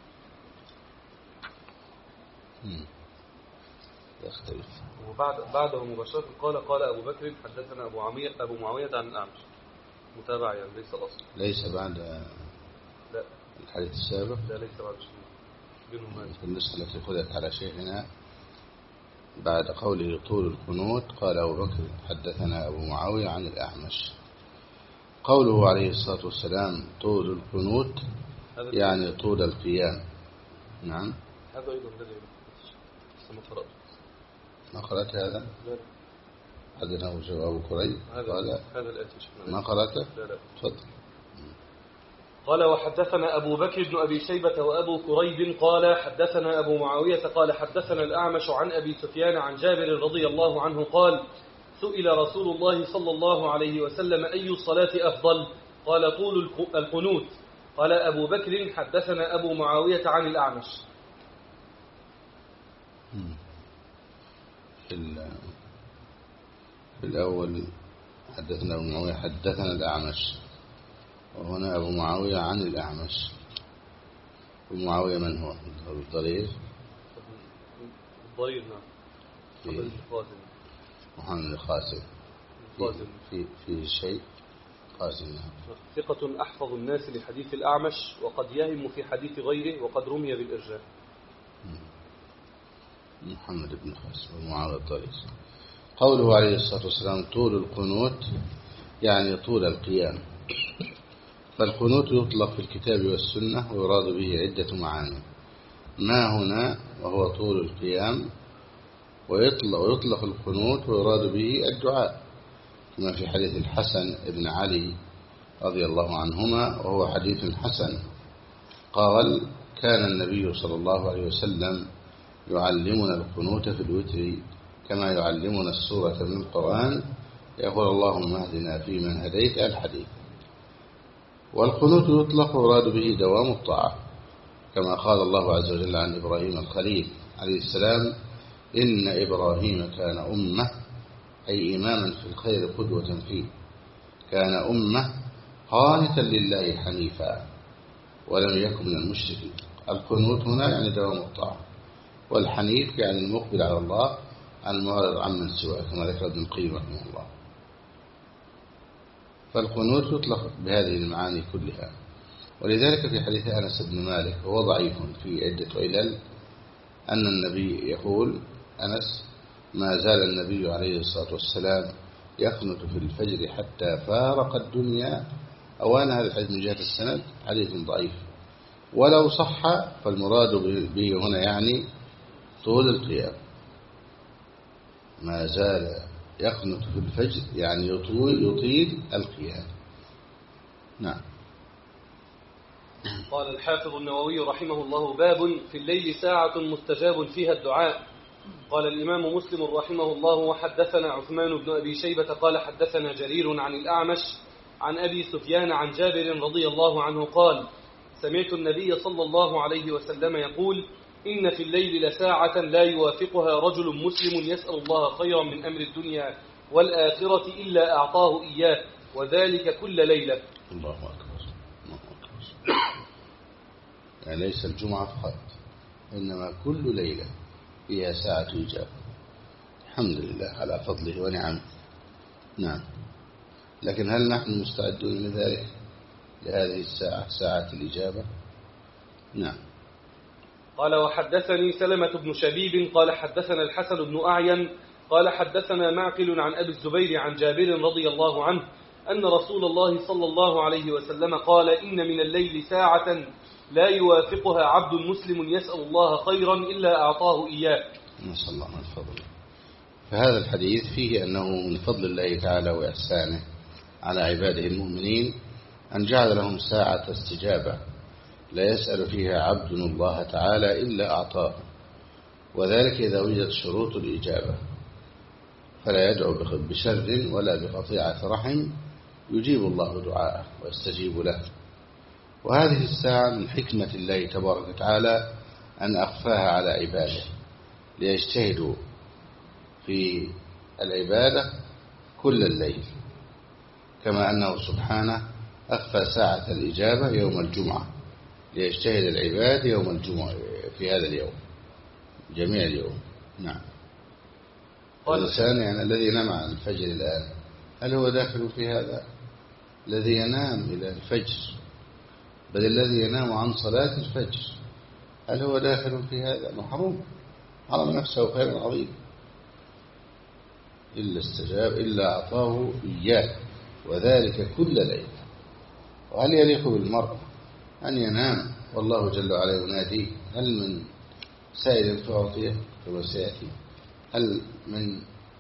يختلف. وبعد بعده مباشرة قال قال أبو بكر حدثنا أبو معاوية أبو معاوية عن الأعمش. متابعة يعني ليس الأصل. ليس بعد لا الحديث السابق. لا ليس بعد شيء. بينهما في النسخة التي خذت على شيخنا بعد قوله طول القنوت قال أبو بكر حدثنا أبو معاوية عن الأعمش. قوله عليه الصلاة والسلام طول القنوت يعني طول القيام. نعم. هذا أيضا الذي ما قرأت. ما قرأت هذا؟ لا. حدثنا أبو كريب قال هذا الآتي. ما قرأته؟ لا لا. تفضل. قال وحدثنا أبو بكر بن أبي شيبة وأبو كريب قال حدثنا أبو معاوية قال حدثنا الأعمش عن أبي سفيان عن جابر رضي الله عنه قال: سئل رسول الله صلى الله عليه وسلم: أي الصلاة أفضل؟ قال: طول القنوت. قال أبو بكر حدثنا أبو معاوية عن الأعمش. في الأول حدثنا أبو معاوية حدثنا الأعمش، وهنا أبو معاوية عن الأعمش. أبو معاوية من هو؟ الضرير الضرير نعم. في محمد القاسم في فيه شيء قاسم نعم. ثقة أحفظ الناس لحديث الأعمش وقد يهم في حديث غيره وقد رمي بالإرجاء. محمد بن قاسم ومعاوية الضرير. قوله عليه الصلاة والسلام طول القنوت يعني طول القيام. فالقنوت يطلق في الكتاب والسنة ويراد به عدة معاني. ما هنا وهو طول القيام، ويطلق, ويطلق القنوت ويراد به الدعاء، كما في حديث الحسن بن علي رضي الله عنهما وهو حديث حسن قال: كان النبي صلى الله عليه وسلم يعلمنا القنوت في الوتر كما يعلمنا السورة من القرآن، يقول: اللهم اهدنا فيمن هديت الحديث. والقنوت يطلق ويراد به دوام الطاعة، كما قال الله عز وجل عن إبراهيم الخليل عليه السلام: إن إبراهيم كان أمة، أي إماما في الخير قدوة فيه، كان أمة قانتا لله حنيفا ولم يكن من المشركين. القنوت هنا يعني دوام الطاعة، والحنيف يعني المقبل على الله عن المعرض عمن سواه، كما ذكر ابن القيم رحمه الله. فالقنوت يطلق بهذه المعاني كلها. ولذلك في حديث أنس بن مالك وهو ضعيف في عدة علل أن النبي يقول أنس: ما زال النبي عليه الصلاة والسلام يقنت في الفجر حتى فارق الدنيا. أوان هذا الحديث من جهة السند حديث ضعيف، ولو صح فالمراد به هنا يعني طول القيام. ما زال يقنت في الفجر يعني يطول يطيل القيام. نعم. قال الحافظ النووي رحمه الله: باب في الليل ساعة مستجاب فيها الدعاء. قال الإمام مسلم رحمه الله: وحدثنا عثمان بن أبي شيبة قال حدثنا جرير عن الأعمش عن أبي سفيان عن جابر رضي الله عنه قال: سمعت النبي صلى الله عليه وسلم يقول: إن في الليل لساعة لا يوافقها رجل مسلم يسأل الله خيرا من أمر الدنيا والآخرة إلا أعطاه إياه، وذلك كل ليلة. الله أكبر، الله أكبر. يعني ليس الجمعة فقط، إنما كل ليلة فيها ساعة إجابة. الحمد لله على فضله ونعمه. نعم. لكن هل نحن مستعدون لذلك، لهذه الساعة ساعة الإجابة؟ نعم. قال: وحدثني سلمة بن شبيب قال حدثنا الحسن بن أعين قال حدثنا معقل عن أبي الزبير عن جابر رضي الله عنه أن رسول الله صلى الله عليه وسلم قال: إن من الليل ساعة لا يوافقها عبد مسلم يسأل الله خيرا إلا أعطاه إياه. نسأل الله من فضله. فهذا الحديث فيه أنه من فضل الله تعالى وإحسانه على عباده المؤمنين أن جعل لهم ساعة استجابة لا يسأل فيها عبد الله تعالى إلا أعطاه، وذلك إذا وجدت شروط الإجابة، فلا يدعو بشر ولا بقطيعة رحم يجيب الله دعاءه ويستجيب له. وهذه الساعة من حكمة الله تبارك وتعالى أن أخفاها على عباده ليجتهدوا في العبادة كل الليل، كما أنه سبحانه أخفى ساعة الإجابة يوم الجمعة ليجتهد العباد يوم الجمعة في هذا اليوم جميع اليوم. نعم. والإنسان يعني الذي نام عن الفجر الآن هل هو داخل في هذا؟ الذي ينام إلى الفجر، بل الذي ينام عن صلاة الفجر هل هو داخل في هذا؟ محروم، حرم نفسه خير عظيم. إلا استجاب إلا أعطاه إياه، وذلك كل ليلة. وهل يليق بالمرء أن ينام والله جل وعلا يناديه: هل من سائل فأعطيه كما سيأتي، هل من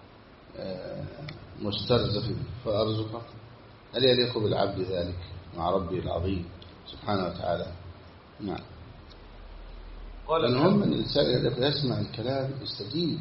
مسترزق فأرزقه؟ هل يليق بالعبد ذلك مع ربه العظيم سبحانه وتعالى؟ نعم. المهم أن الإنسان يسمع الكلام يستجيب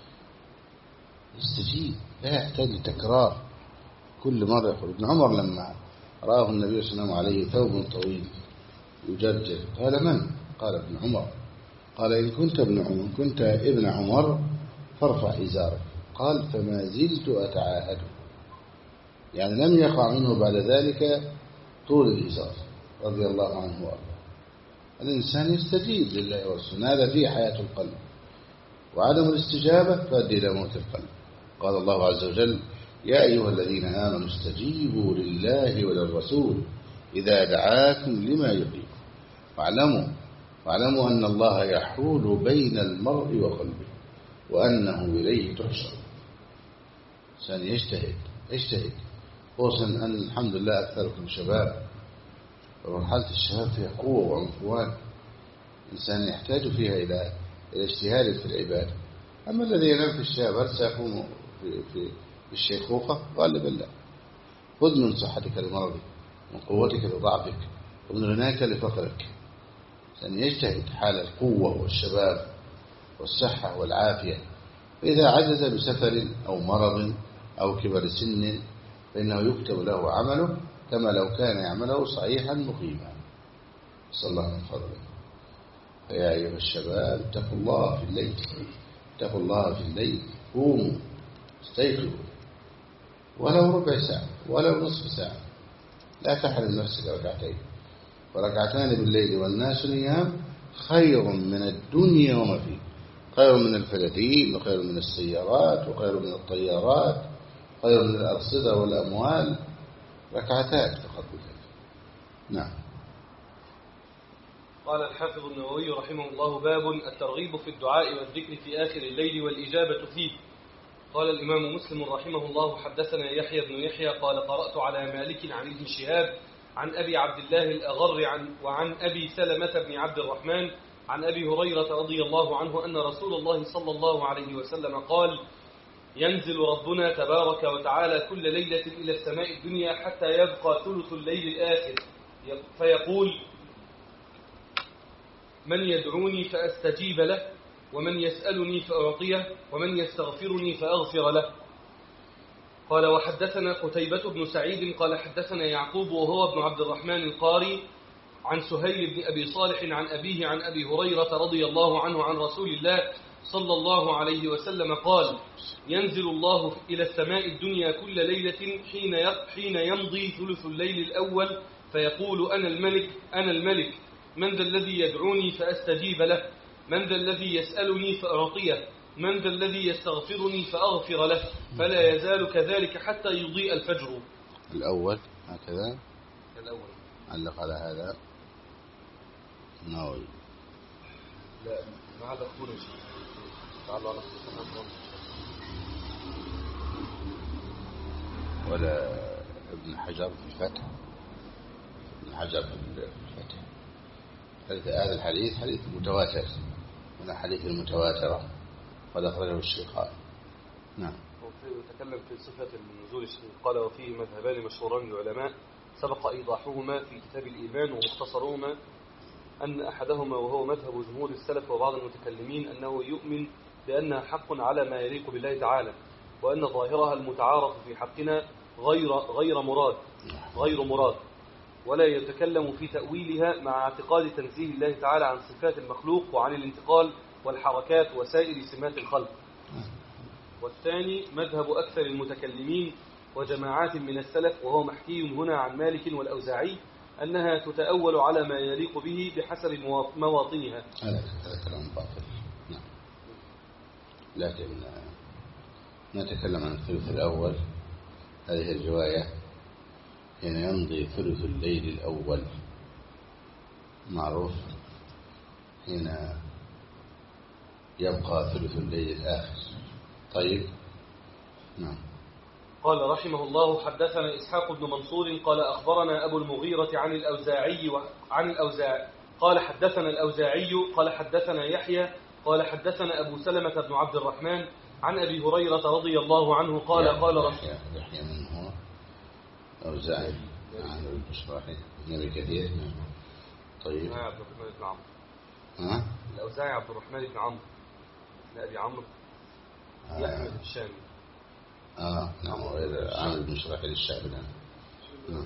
يستجيب لا يحتاج لتكرار كل مرة. يقول ابن عمر لما رآه النبي صلى الله عليه وسلم عليه ثوب طويل يجرجر قال: من؟ قال: ابن عمر. قال: إن كنت ابن عمر كنت ابن عمر فارفع إزارك. قال: فما زلت أتعاهده، يعني لم يقع منه بعد ذلك طول الإزار رضي الله عنه وارضاه. الإنسان يستجيب لله ورسوله، هذا فيه حياة القلب، وعدم الاستجابة تؤدي إلى موت القلب. قال الله عز وجل: يا أيها الذين آمنوا استجيبوا لله وللرسول إذا دعاكم لما يحييكم واعلموا واعلموا أن الله يحول بين المرء وقلبه وأنه إليه تحشر. الإنسان يجتهد يجتهد خصوصا أن الحمد لله أكثركم شباب، ومرحلة الشباب فيها قوة وعنفوان، الإنسان يحتاج فيها إلى الاجتهاد في العبادة. أما الذي ينام في الشباب هل سيكون في, في الشيخوخة؟ غالبا لا. خذ من صحتك لمرضك، من قوتك لضعفك، ومن غناك لفقرك. الإنسان يجتهد حال القوة والشباب والصحة والعافية، فإذا عجز بسفر أو مرض أو كبر سن فإنه يكتب له عمله كما لو كان يعمله صحيحا مقيما. صلى الله عليه وسلم. فيا أيها الشباب اتقوا الله في الليل، اتقوا الله في الليل، قوموا استيقظوا ولو ربع ساعة ولو نصف ساعة، لا تحرم نفسك ركعتين، وركعتان بالليل والناس نيام خير من الدنيا وما فيه، خير من الفلاتين وخير من السيارات وخير من الطيارات، خير من الأرصدة والأموال. ركعتان فقط بذلك. نعم. قال الحافظ النووي رحمه الله: باب الترغيب في الدعاء والذكر في آخر الليل والإجابة فيه. قال الإمام مسلم رحمه الله: حدثنا يحيى بن يحيى قال قرأت على مالك عن ابن شهاب عن أبي عبد الله الأغر عن وعن أبي سلمة بن عبد الرحمن عن أبي هريرة رضي الله عنه أن رسول الله صلى الله عليه وسلم قال: ينزل ربنا تبارك وتعالى كل ليلة إلى السماء الدنيا حتى يبقى ثلث الليل الآخر فيقول: من يدعوني فأستجيب له، ومن يسألني فأعطيه، ومن يستغفرني فأغفر له. قال: وحدثنا قتيبة بن سعيد قال حدثنا يعقوب وهو ابن عبد الرحمن القاري عن سهيل بن أبي صالح عن أبيه عن أبي هريرة رضي الله عنه عن رسول الله صلى الله عليه وسلم قال: ينزل الله إلى السماء الدنيا كل ليلة حين حين يمضي ثلث الليل الأول فيقول: أنا الملك أنا الملك من ذا الذي يدعوني فأستجيب له، من ذا الذي يسألني فأعطيه، من ذا الذي يستغفرني فأغفر له، فلا يزال كذلك حتى يضيء الفجر. الأول هكذا الأول علق على هذا نووي. لا ما هذا خروج تعالوا على ولا ابن حجر في الفتح ابن حجر في الفتح هذا الحديث حديث متواتر من الحديث المتواترة قد أخرجه الشيخان. نعم. وتكلم في صفة النزول قال: وفيه مذهبان مشهوران للعلماء سبق إيضاحهما في كتاب الإيمان، ومختصرهما أن أحدهما وهو مذهب جمهور السلف وبعض المتكلمين أنه يؤمن بأنها حق على ما يليق بالله تعالى، وأن ظاهرها المتعارف في حقنا غير غير مراد غير مراد ولا يتكلم في تأويلها مع اعتقاد تنزيه الله تعالى عن صفات المخلوق وعن الانتقال والحركات وسائر سمات الخلق. والثاني مذهب أكثر المتكلمين وجماعات من السلف وهو محكي هنا عن مالك والأوزاعي أنها تتأول على ما يليق به بحسب مواطنها. هذا كلام باطل. نعم. لكن نتكلم عن الثلث الأول. هذه الرواية حين يمضي ثلث الليل الأول معروف، حين يبقى ثلث الليل الآخر. طيب. نعم. قال رحمه الله: حدثنا إسحاق بن منصور قال أخبرنا أبو المغيرة عن الأوزاعي وعن الأوزاعي قال حدثنا الأوزاعي قال حدثنا يحيى قال حدثنا أبو سلمة بن عبد الرحمن عن أبي هريرة رضي الله عنه قال قال رسول يحيى من هو أوزاعي عن البشراحي نبي كثير. طيب. عبد الرحمن بن عمرو. ها؟ الأوزاعي عبد الرحمن بن عمرو لا أبي عمرو يحمد الشامي. آه نعم. عامل بن شراحيل الشعبي. نعم.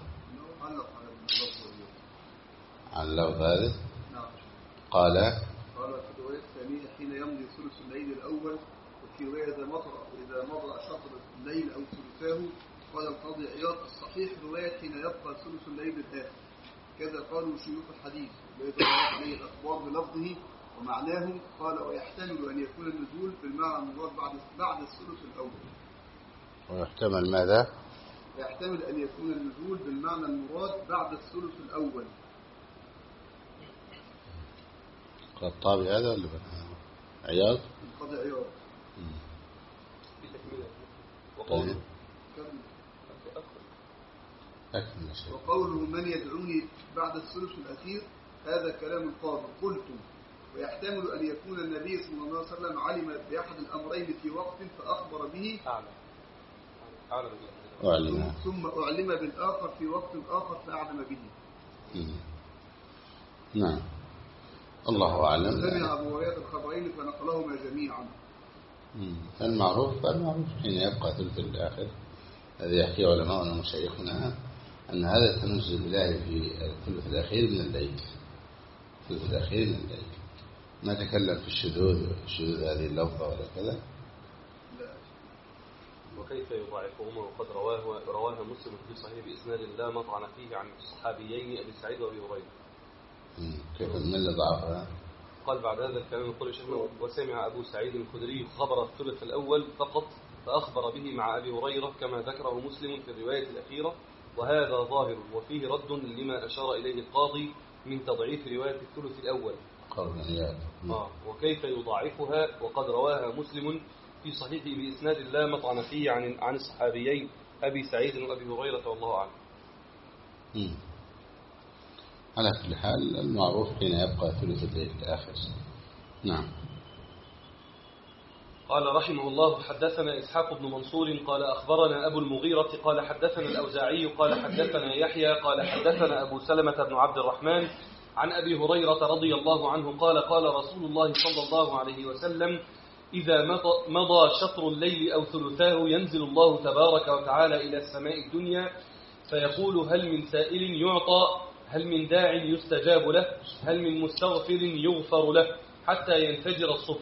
عن اللفظ هذا نعم. قال قال في الرواية الثانية حين يمضي ثلث الليل الأول، وفي رواية إذا مضى إذا مضى شطر الليل أو ثلثاه. قال القاضي عياض: الصحيح رواية حين يبقى ثلث الليل الآخر. كذا قالوا شيوخ الحديث، وإذا عليه الأخبار بلفظه ومعناه. قال: ويحتمل أن يكون النزول بالمعنى المراد بعد بعد الثلث الأول. ويحتمل ماذا؟ ويحتمل أن يكون النزول بالمعنى المراد بعد الثلث الأول. الطابع هذا ولا عياض؟ القاضي عياض. طيب. وقوله: من يدعوني بعد الثلث الأخير، هذا كلام القاضي. قلت: ويحتمل أن يكون النبي صلى الله عليه وسلم علم بأحد الأمرين في وقت فأخبر به أعلم. ثم أعلم بالآخر في وقت آخر فأعلم به. مم. نعم. الله أعلم. سمع أبو هريرة الخبرين فنقلهما جميعا. المعروف المعروف حين يبقى ثلث الآخر. هذا يحكي علماءنا ومشايخنا أن هذا تنزل الله في الثلث الأخير من الليل. الثلث الأخير من الليل. ما تكلم في الشذوذ الشذوذ هذه اللفظة ولا كذا. لا. وكيف يضاعفهما وقد رواه رواها مسلم في صحيح بإسناد لا مطعن فيه عن الصحابيين أبي سعيد وأبي هريرة. كيف من اللي ضعفها؟ قال بعد هذا الكلام يقول شيخنا: وسمع أبو سعيد الخدري خبر الثلث الأول فقط فأخبر به مع أبي هريرة كما ذكره مسلم في الرواية الأخيرة، وهذا ظاهر وفيه رد لما أشار إليه القاضي من تضعيف رواية الثلث الأول. قرن آه وكيف يضاعفها وقد رواها مسلم في صحيحه بإسناد لا مطعن فيه عن عن الصحابيين أبي سعيد وأبي هريرة والله أعلم. مم. على كل حال المعروف حين يبقى ثلث الليل الآخر. نعم. قال رحمه الله حدثنا إسحاق بن منصور قال أخبرنا أبو المغيرة قال حدثنا الأوزاعي قال حدثنا يحيى قال حدثنا أبو سلمة بن عبد الرحمن عن أبي هريرة رضي الله عنه قال قال رسول الله صلى الله عليه وسلم إذا مضى شطر الليل أو ثلثاه ينزل الله تبارك وتعالى إلى السماء الدنيا فيقول هل من سائل يعطى هل من داع يستجاب له هل من مستغفر يغفر له حتى ينفجر الصبح.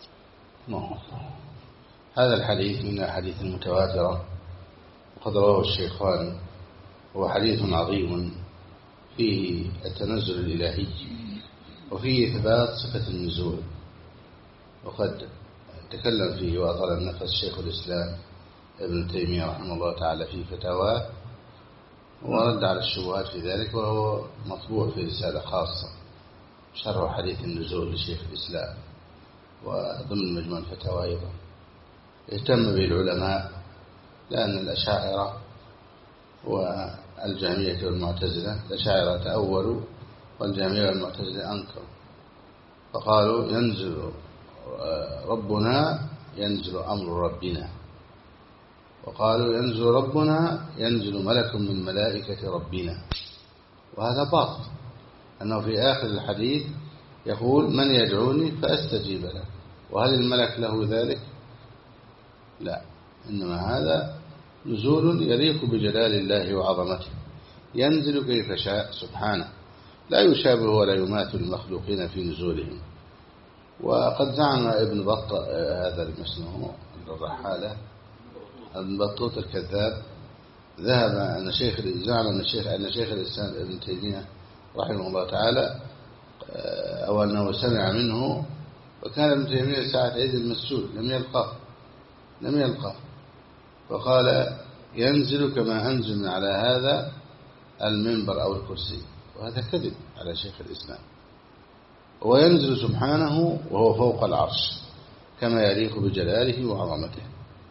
هذا الحديث من الحديث المتواترة وقد رواه الشيخان. هو حديث عظيم فيه التنزل الإلهي وفيه إثبات صفة النزول، وقد تكلم فيه وأطال النفس شيخ الإسلام ابن تيمية رحمه الله تعالى في فتاواه ورد على الشبهات في ذلك، وهو مطبوع في رسالة خاصة شرح حديث النزول لشيخ الإسلام وضمن مجموع الفتاوى أيضا. اهتم به العلماء لأن الأشاعرة والجهمية والمعتزلة، الأشاعرة تأولوا والجهمية والمعتزلة أنكروا فقالوا ينزل ربنا ينزل أمر ربنا، وقالوا ينزل ربنا ينزل ملك من ملائكة ربنا، وهذا باطل. أنه في آخر الحديث يقول من يدعوني فأستجيب له، وهل الملك له ذلك؟ لا، إنما هذا نزول يليق بجلال الله وعظمته، ينزل كيف شاء سبحانه، لا يشابه ولا يماثل المخلوقين في نزولهم. وقد زعم ابن بطة هذا المسنون الرحالة ابن بطوط الكذاب ذهب أن شيخ زعم أن شيخ أن شيخ الإسلام ابن تيمية رحمه الله تعالى أو أنه سمع منه، وكان ابن تيمية ساعة عيد المسجود لم يلقاه لم يلقاه فقال ينزل كما أنزل على هذا المنبر أو الكرسي، وهذا كذب على شيخ الإسلام. وينزل سبحانه وهو فوق العرش كما يليق بجلاله وعظمته.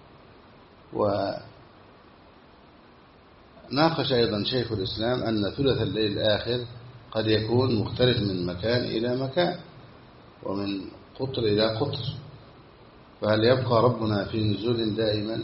وناقش أيضا شيخ الإسلام أن ثلث الليل الآخر قد يكون مختلف من مكان إلى مكان ومن قطر إلى قطر، فهل يبقى ربنا في نزول دائما؟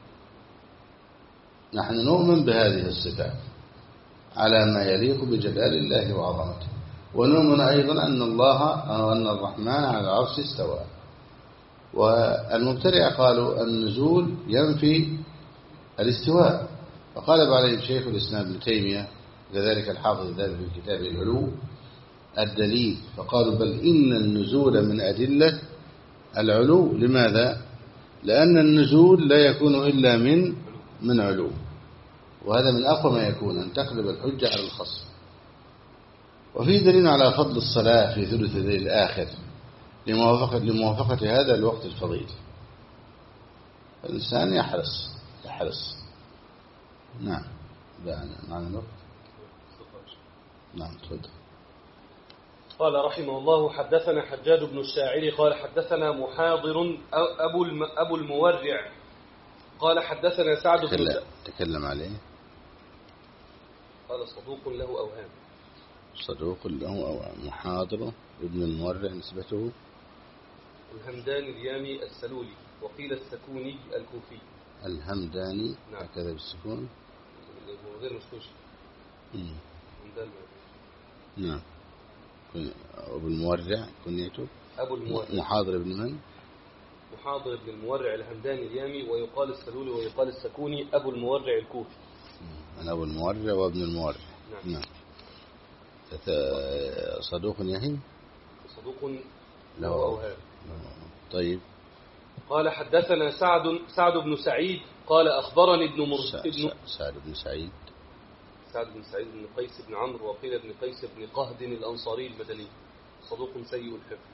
نحن نؤمن بهذه الصفات على ما يليق بجلال الله وعظمته، ونؤمن أيضا أن الله أو أن الرحمن على العرش استوى. والمبتدع قالوا النزول ينفي الاستواء، فقال عليه شيخ الإسلام ابن تيمية كذلك الحافظ ذلك في كتابه العلو الدليل، فقالوا بل إن النزول من أدلة العلو. لماذا؟ لأن النزول لا يكون إلا من من علو، وهذا من أقوى ما يكون أن تقلب الحجة على الخصم. وفي دليل على فضل الصلاة في ثلث الليل الآخر لموافقة, لموافقة هذا الوقت الفضيل. الإنسان يحرص يحرص نعم معنا الوقت. نعم تفضل. قال رحمه الله حدثنا حجاج بن الشاعر قال حدثنا محاضر أبو أبو المورع قال حدثنا سعد بن تكلم, تكلم عليه. قال صدوق له أوهام. صدوق له أوهام. محاضر ابن المورع نسبته الهمداني اليامي السلولي، وقيل السكوني الكوفي. الهمداني نعم. هكذا بالسكون غير مشكوش. نعم. أبو المورع كنيته أبو المورع. محاضر ابن من؟ محاضر ابن المورع الهمداني اليامي، ويقال السلولي ويقال السكوني. أبو المورع الكوفي. أنا أبو المورع وابن المورع. نعم. نعم. صدوق يهي. صدوق له أوهام. طيب. قال حدثنا سعد سعد بن سعيد قال أخبرني ابن مرسل ابن سعد بن سعيد سعد بن سعيد بن قيس بن عمرو، وقيل ابن قيس بن قهد الأنصاري المدني، صدوق سيء الحفظ.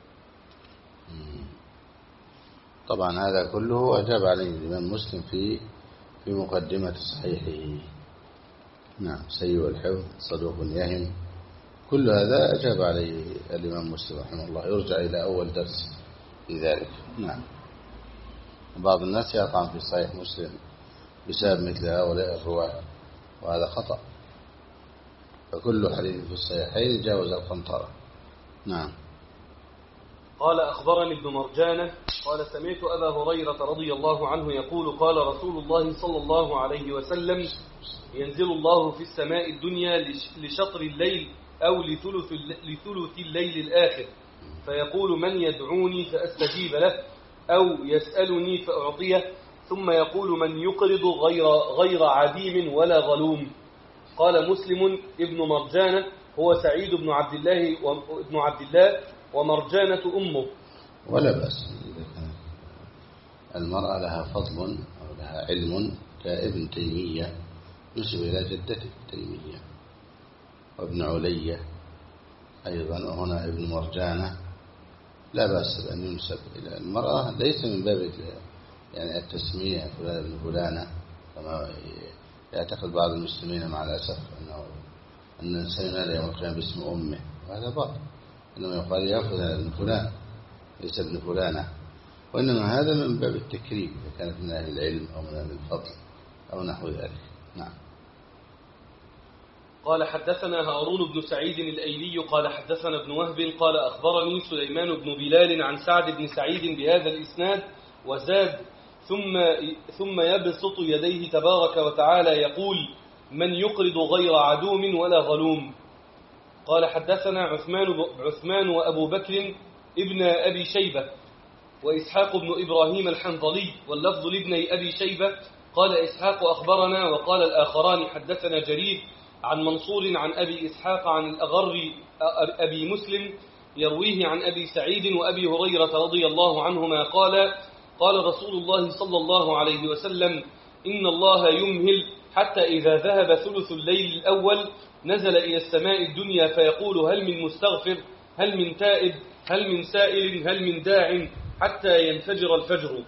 طبعا هذا كله أجاب عليه الإمام مسلم في في مقدمة صحيحه. نعم. سيء الحفظ، صدوق يهم، كل هذا أجاب عليه الإمام مسلم رحمه الله، يرجع إلى أول درس في ذلك. نعم. بعض الناس يطعن في صحيح مسلم بسبب مثل هؤلاء الرواة، وهذا خطأ، فكل حديث في الصحيحين جاوز القنطرة. نعم. قال أخبرني ابن مرجانة قال سمعت أبا هريرة رضي الله عنه يقول قال رسول الله صلى الله عليه وسلم ينزل الله في السماء الدنيا لشطر الليل أو لثلث لثلث الليل الآخر فيقول من يدعوني فأستجيب له أو يسألني فأعطيه ثم يقول من يقرض غير, غير عديم ولا غلوم. قال مسلم ابن مرجانة هو سعيد بن عبد الله وابن عبد الله ومرجانة أمه. ولا بأس إذا كانت المرأة لها فضل أو لها علم كابن تيمية ينسب إلى جدته تيمية، وابن علية أيضا هنا ابن مرجانة، لا بأس بأن ينسب إلى المرأة، ليس من باب يعني التسمية فلان ابن فلانة كما يعتقد بعض المسلمين مع الأسف أنه أن الإنسان ينادى يوم القيامة باسم أمه، وهذا باطل، إنما يقال يا فلان ابن فلان ليس ابن فلانة، وإنما هذا من باب التكريم إذا كانت من أهل العلم أو من أهل الفضل أو نحو ذلك. نعم. قال حدثنا هارون بن سعيد الأيلي قال حدثنا ابن وهب قال أخبرني سليمان بن بلال عن سعد بن سعيد بهذا الإسناد وزاد ثم, ثم يبسط يديه تبارك وتعالى يقول من يقرض غير عدوم ولا غلوم. قال حدثنا عثمان, عثمان وأبو بكر ابن أبي شيبة وإسحاق بن إبراهيم الحنظلي واللفظ لابن أبي شيبة قال إسحاق أخبرنا وقال الآخران حدثنا جرير عن منصور عن أبي إسحاق عن الأغر أبي مسلم يرويه عن أبي سعيد وأبي هريرة رضي الله عنهما قال قال رسول الله صلى الله عليه وسلم إن الله يمهل حتى إذا ذهب ثلث الليل الأول نزل إلى السماء الدنيا فيقول هل من مستغفر هل من تائب هل من سائل هل من داع حتى ينفجر الفجر.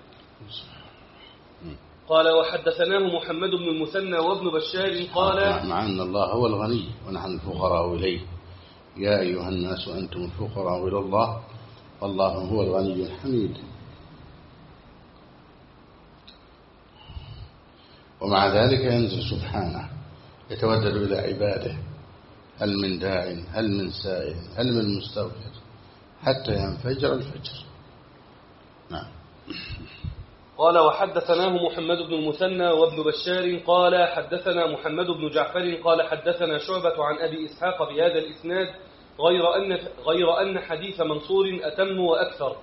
قال وحدثناه محمد بن المثنى وابن بشار قال مع أن الله هو الغني ونحن الفقراء إليه، يا أيها الناس أنتم الفقراء إلى الله والله هو الغني الحميد. ومع ذلك ينزل سبحانه يتودد إلى عباده هل من داع هل من سائل هل من مستغفر حتى ينفجر الفجر. نعم. قال وحدثناه محمد بن المثنى وابن بشار قال حدثنا محمد بن جعفر قال حدثنا شعبة عن أبي إسحاق بهذا الإسناد غير أن, غير أن حديث منصور أتم وأكثر.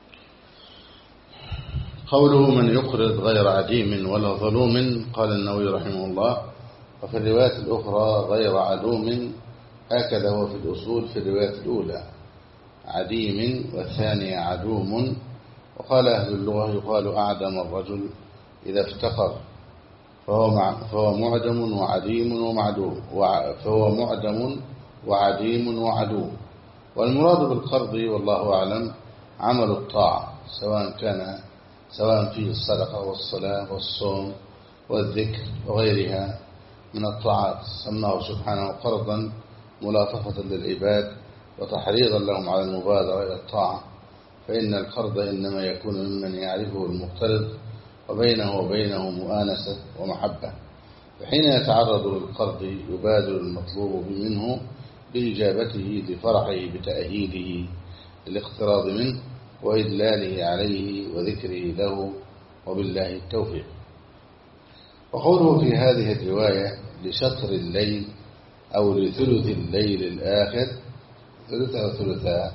قوله من يقرض غير عديم ولا ظلوم، قال النووي رحمه الله وفي الرواية الأخرى غير عدوم، هكذا هو في الأصول في الرواية الأولى عديم والثانية عدوم. وقال أهل اللغة يقال أعدم الرجل إذا افتقر فهو, مع فهو معدم وعديم ومعدوم فهو معدم وعديم وعدوم. والمراد بالقرض والله أعلم عمل الطاعة سواء كان سواء فيه الصدقة والصلاة والصوم والذكر وغيرها من الطاعات، سماه سبحانه قرضا ملاطفة للعباد وتحريضا لهم على المبادرة إلى الطاعة، فإن القرض إنما يكون ممن يعرفه المقترض وبينه وبينه مؤانسة ومحبة، فحين يتعرض للقرض يبادر المطلوب منه بإجابته لفرحه بتأهيله للاقتراض منه وإدلاله عليه وذكره له وبالله التوفيق. وقوله في هذه الرواية لشطر الليل أو لثلث الليل الآخر، ثلث أو ثلثاء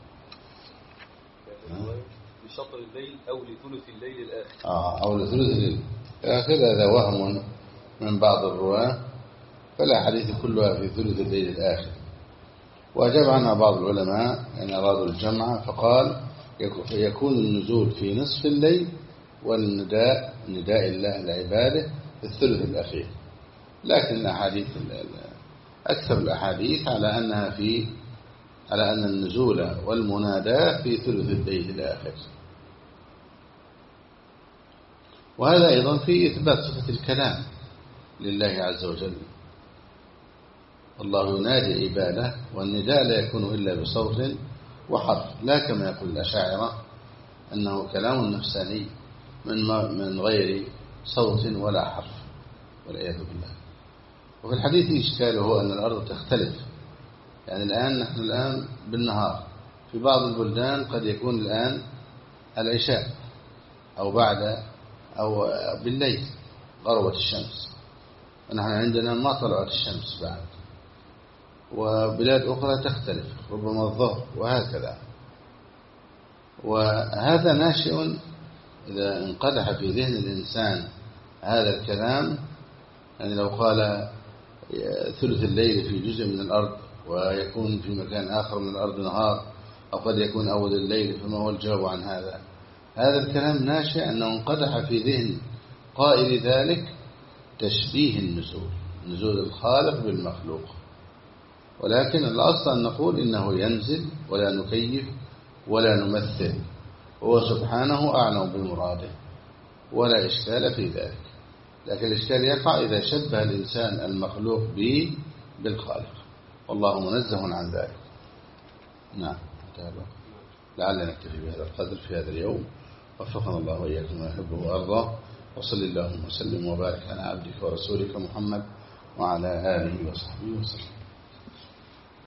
لشطر الليل أو لثلث الليل الآخر آه أو لثلث الليل الآخر، هذا وهم من بعض الرواة، فالأحاديث كلها في ثلث الليل الآخر. وأجاب عنها بعض العلماء أن أرادوا الجمع فقال يكون النزول في نصف الليل والنداء نداء الله لعباده في الثلث الأخير، لكن الأحاديث أكثر الأحاديث على أنها في على أن النزول والمناداة في ثلث الليل الآخر. وهذا أيضا في إثبات صفة الكلام لله عز وجل، الله ينادي عباده، والنداء لا يكون إلا بصوت وحرف، لا كما يقول الأشاعرة أنه كلام نفساني من من غير صوت ولا حرف، والعياذ بالله. وفي الحديث إشكاله هو أن الأرض تختلف، يعني الآن نحن الآن بالنهار، في بعض البلدان قد يكون الآن العشاء أو بعد أو بالليل غربت الشمس، ونحن عندنا ما طلعت الشمس بعد، وبلاد أخرى تختلف ربما الظهر، وهكذا. وهذا ناشئ إذا انقدح في ذهن الإنسان هذا الكلام، يعني لو قال ثلث الليل في جزء من الأرض ويكون في مكان آخر من الأرض نهار، أو قد يكون أول الليل، فما هو الجواب عن هذا؟ هذا الكلام ناشئ أنه انقدح في ذهن قائل ذلك تشبيه النزول، نزول الخالق بالمخلوق. ولكن الأصل أن نقول إنه ينزل، ولا نكيف ولا نمثل، هو سبحانه أعلم بمراده، ولا إشكال في ذلك. لكن الإشكال يقع إذا شبه الإنسان المخلوق به بالخالق، والله منزه عن ذلك. نعم، لعلنا نكتفي بهذا القدر في هذا اليوم، وفقنا الله وإياكم ما يحبه وأرضاه، وصل اللهم وسلم وبارك على عبدك ورسولك محمد وعلى آله وصحبه وسلم.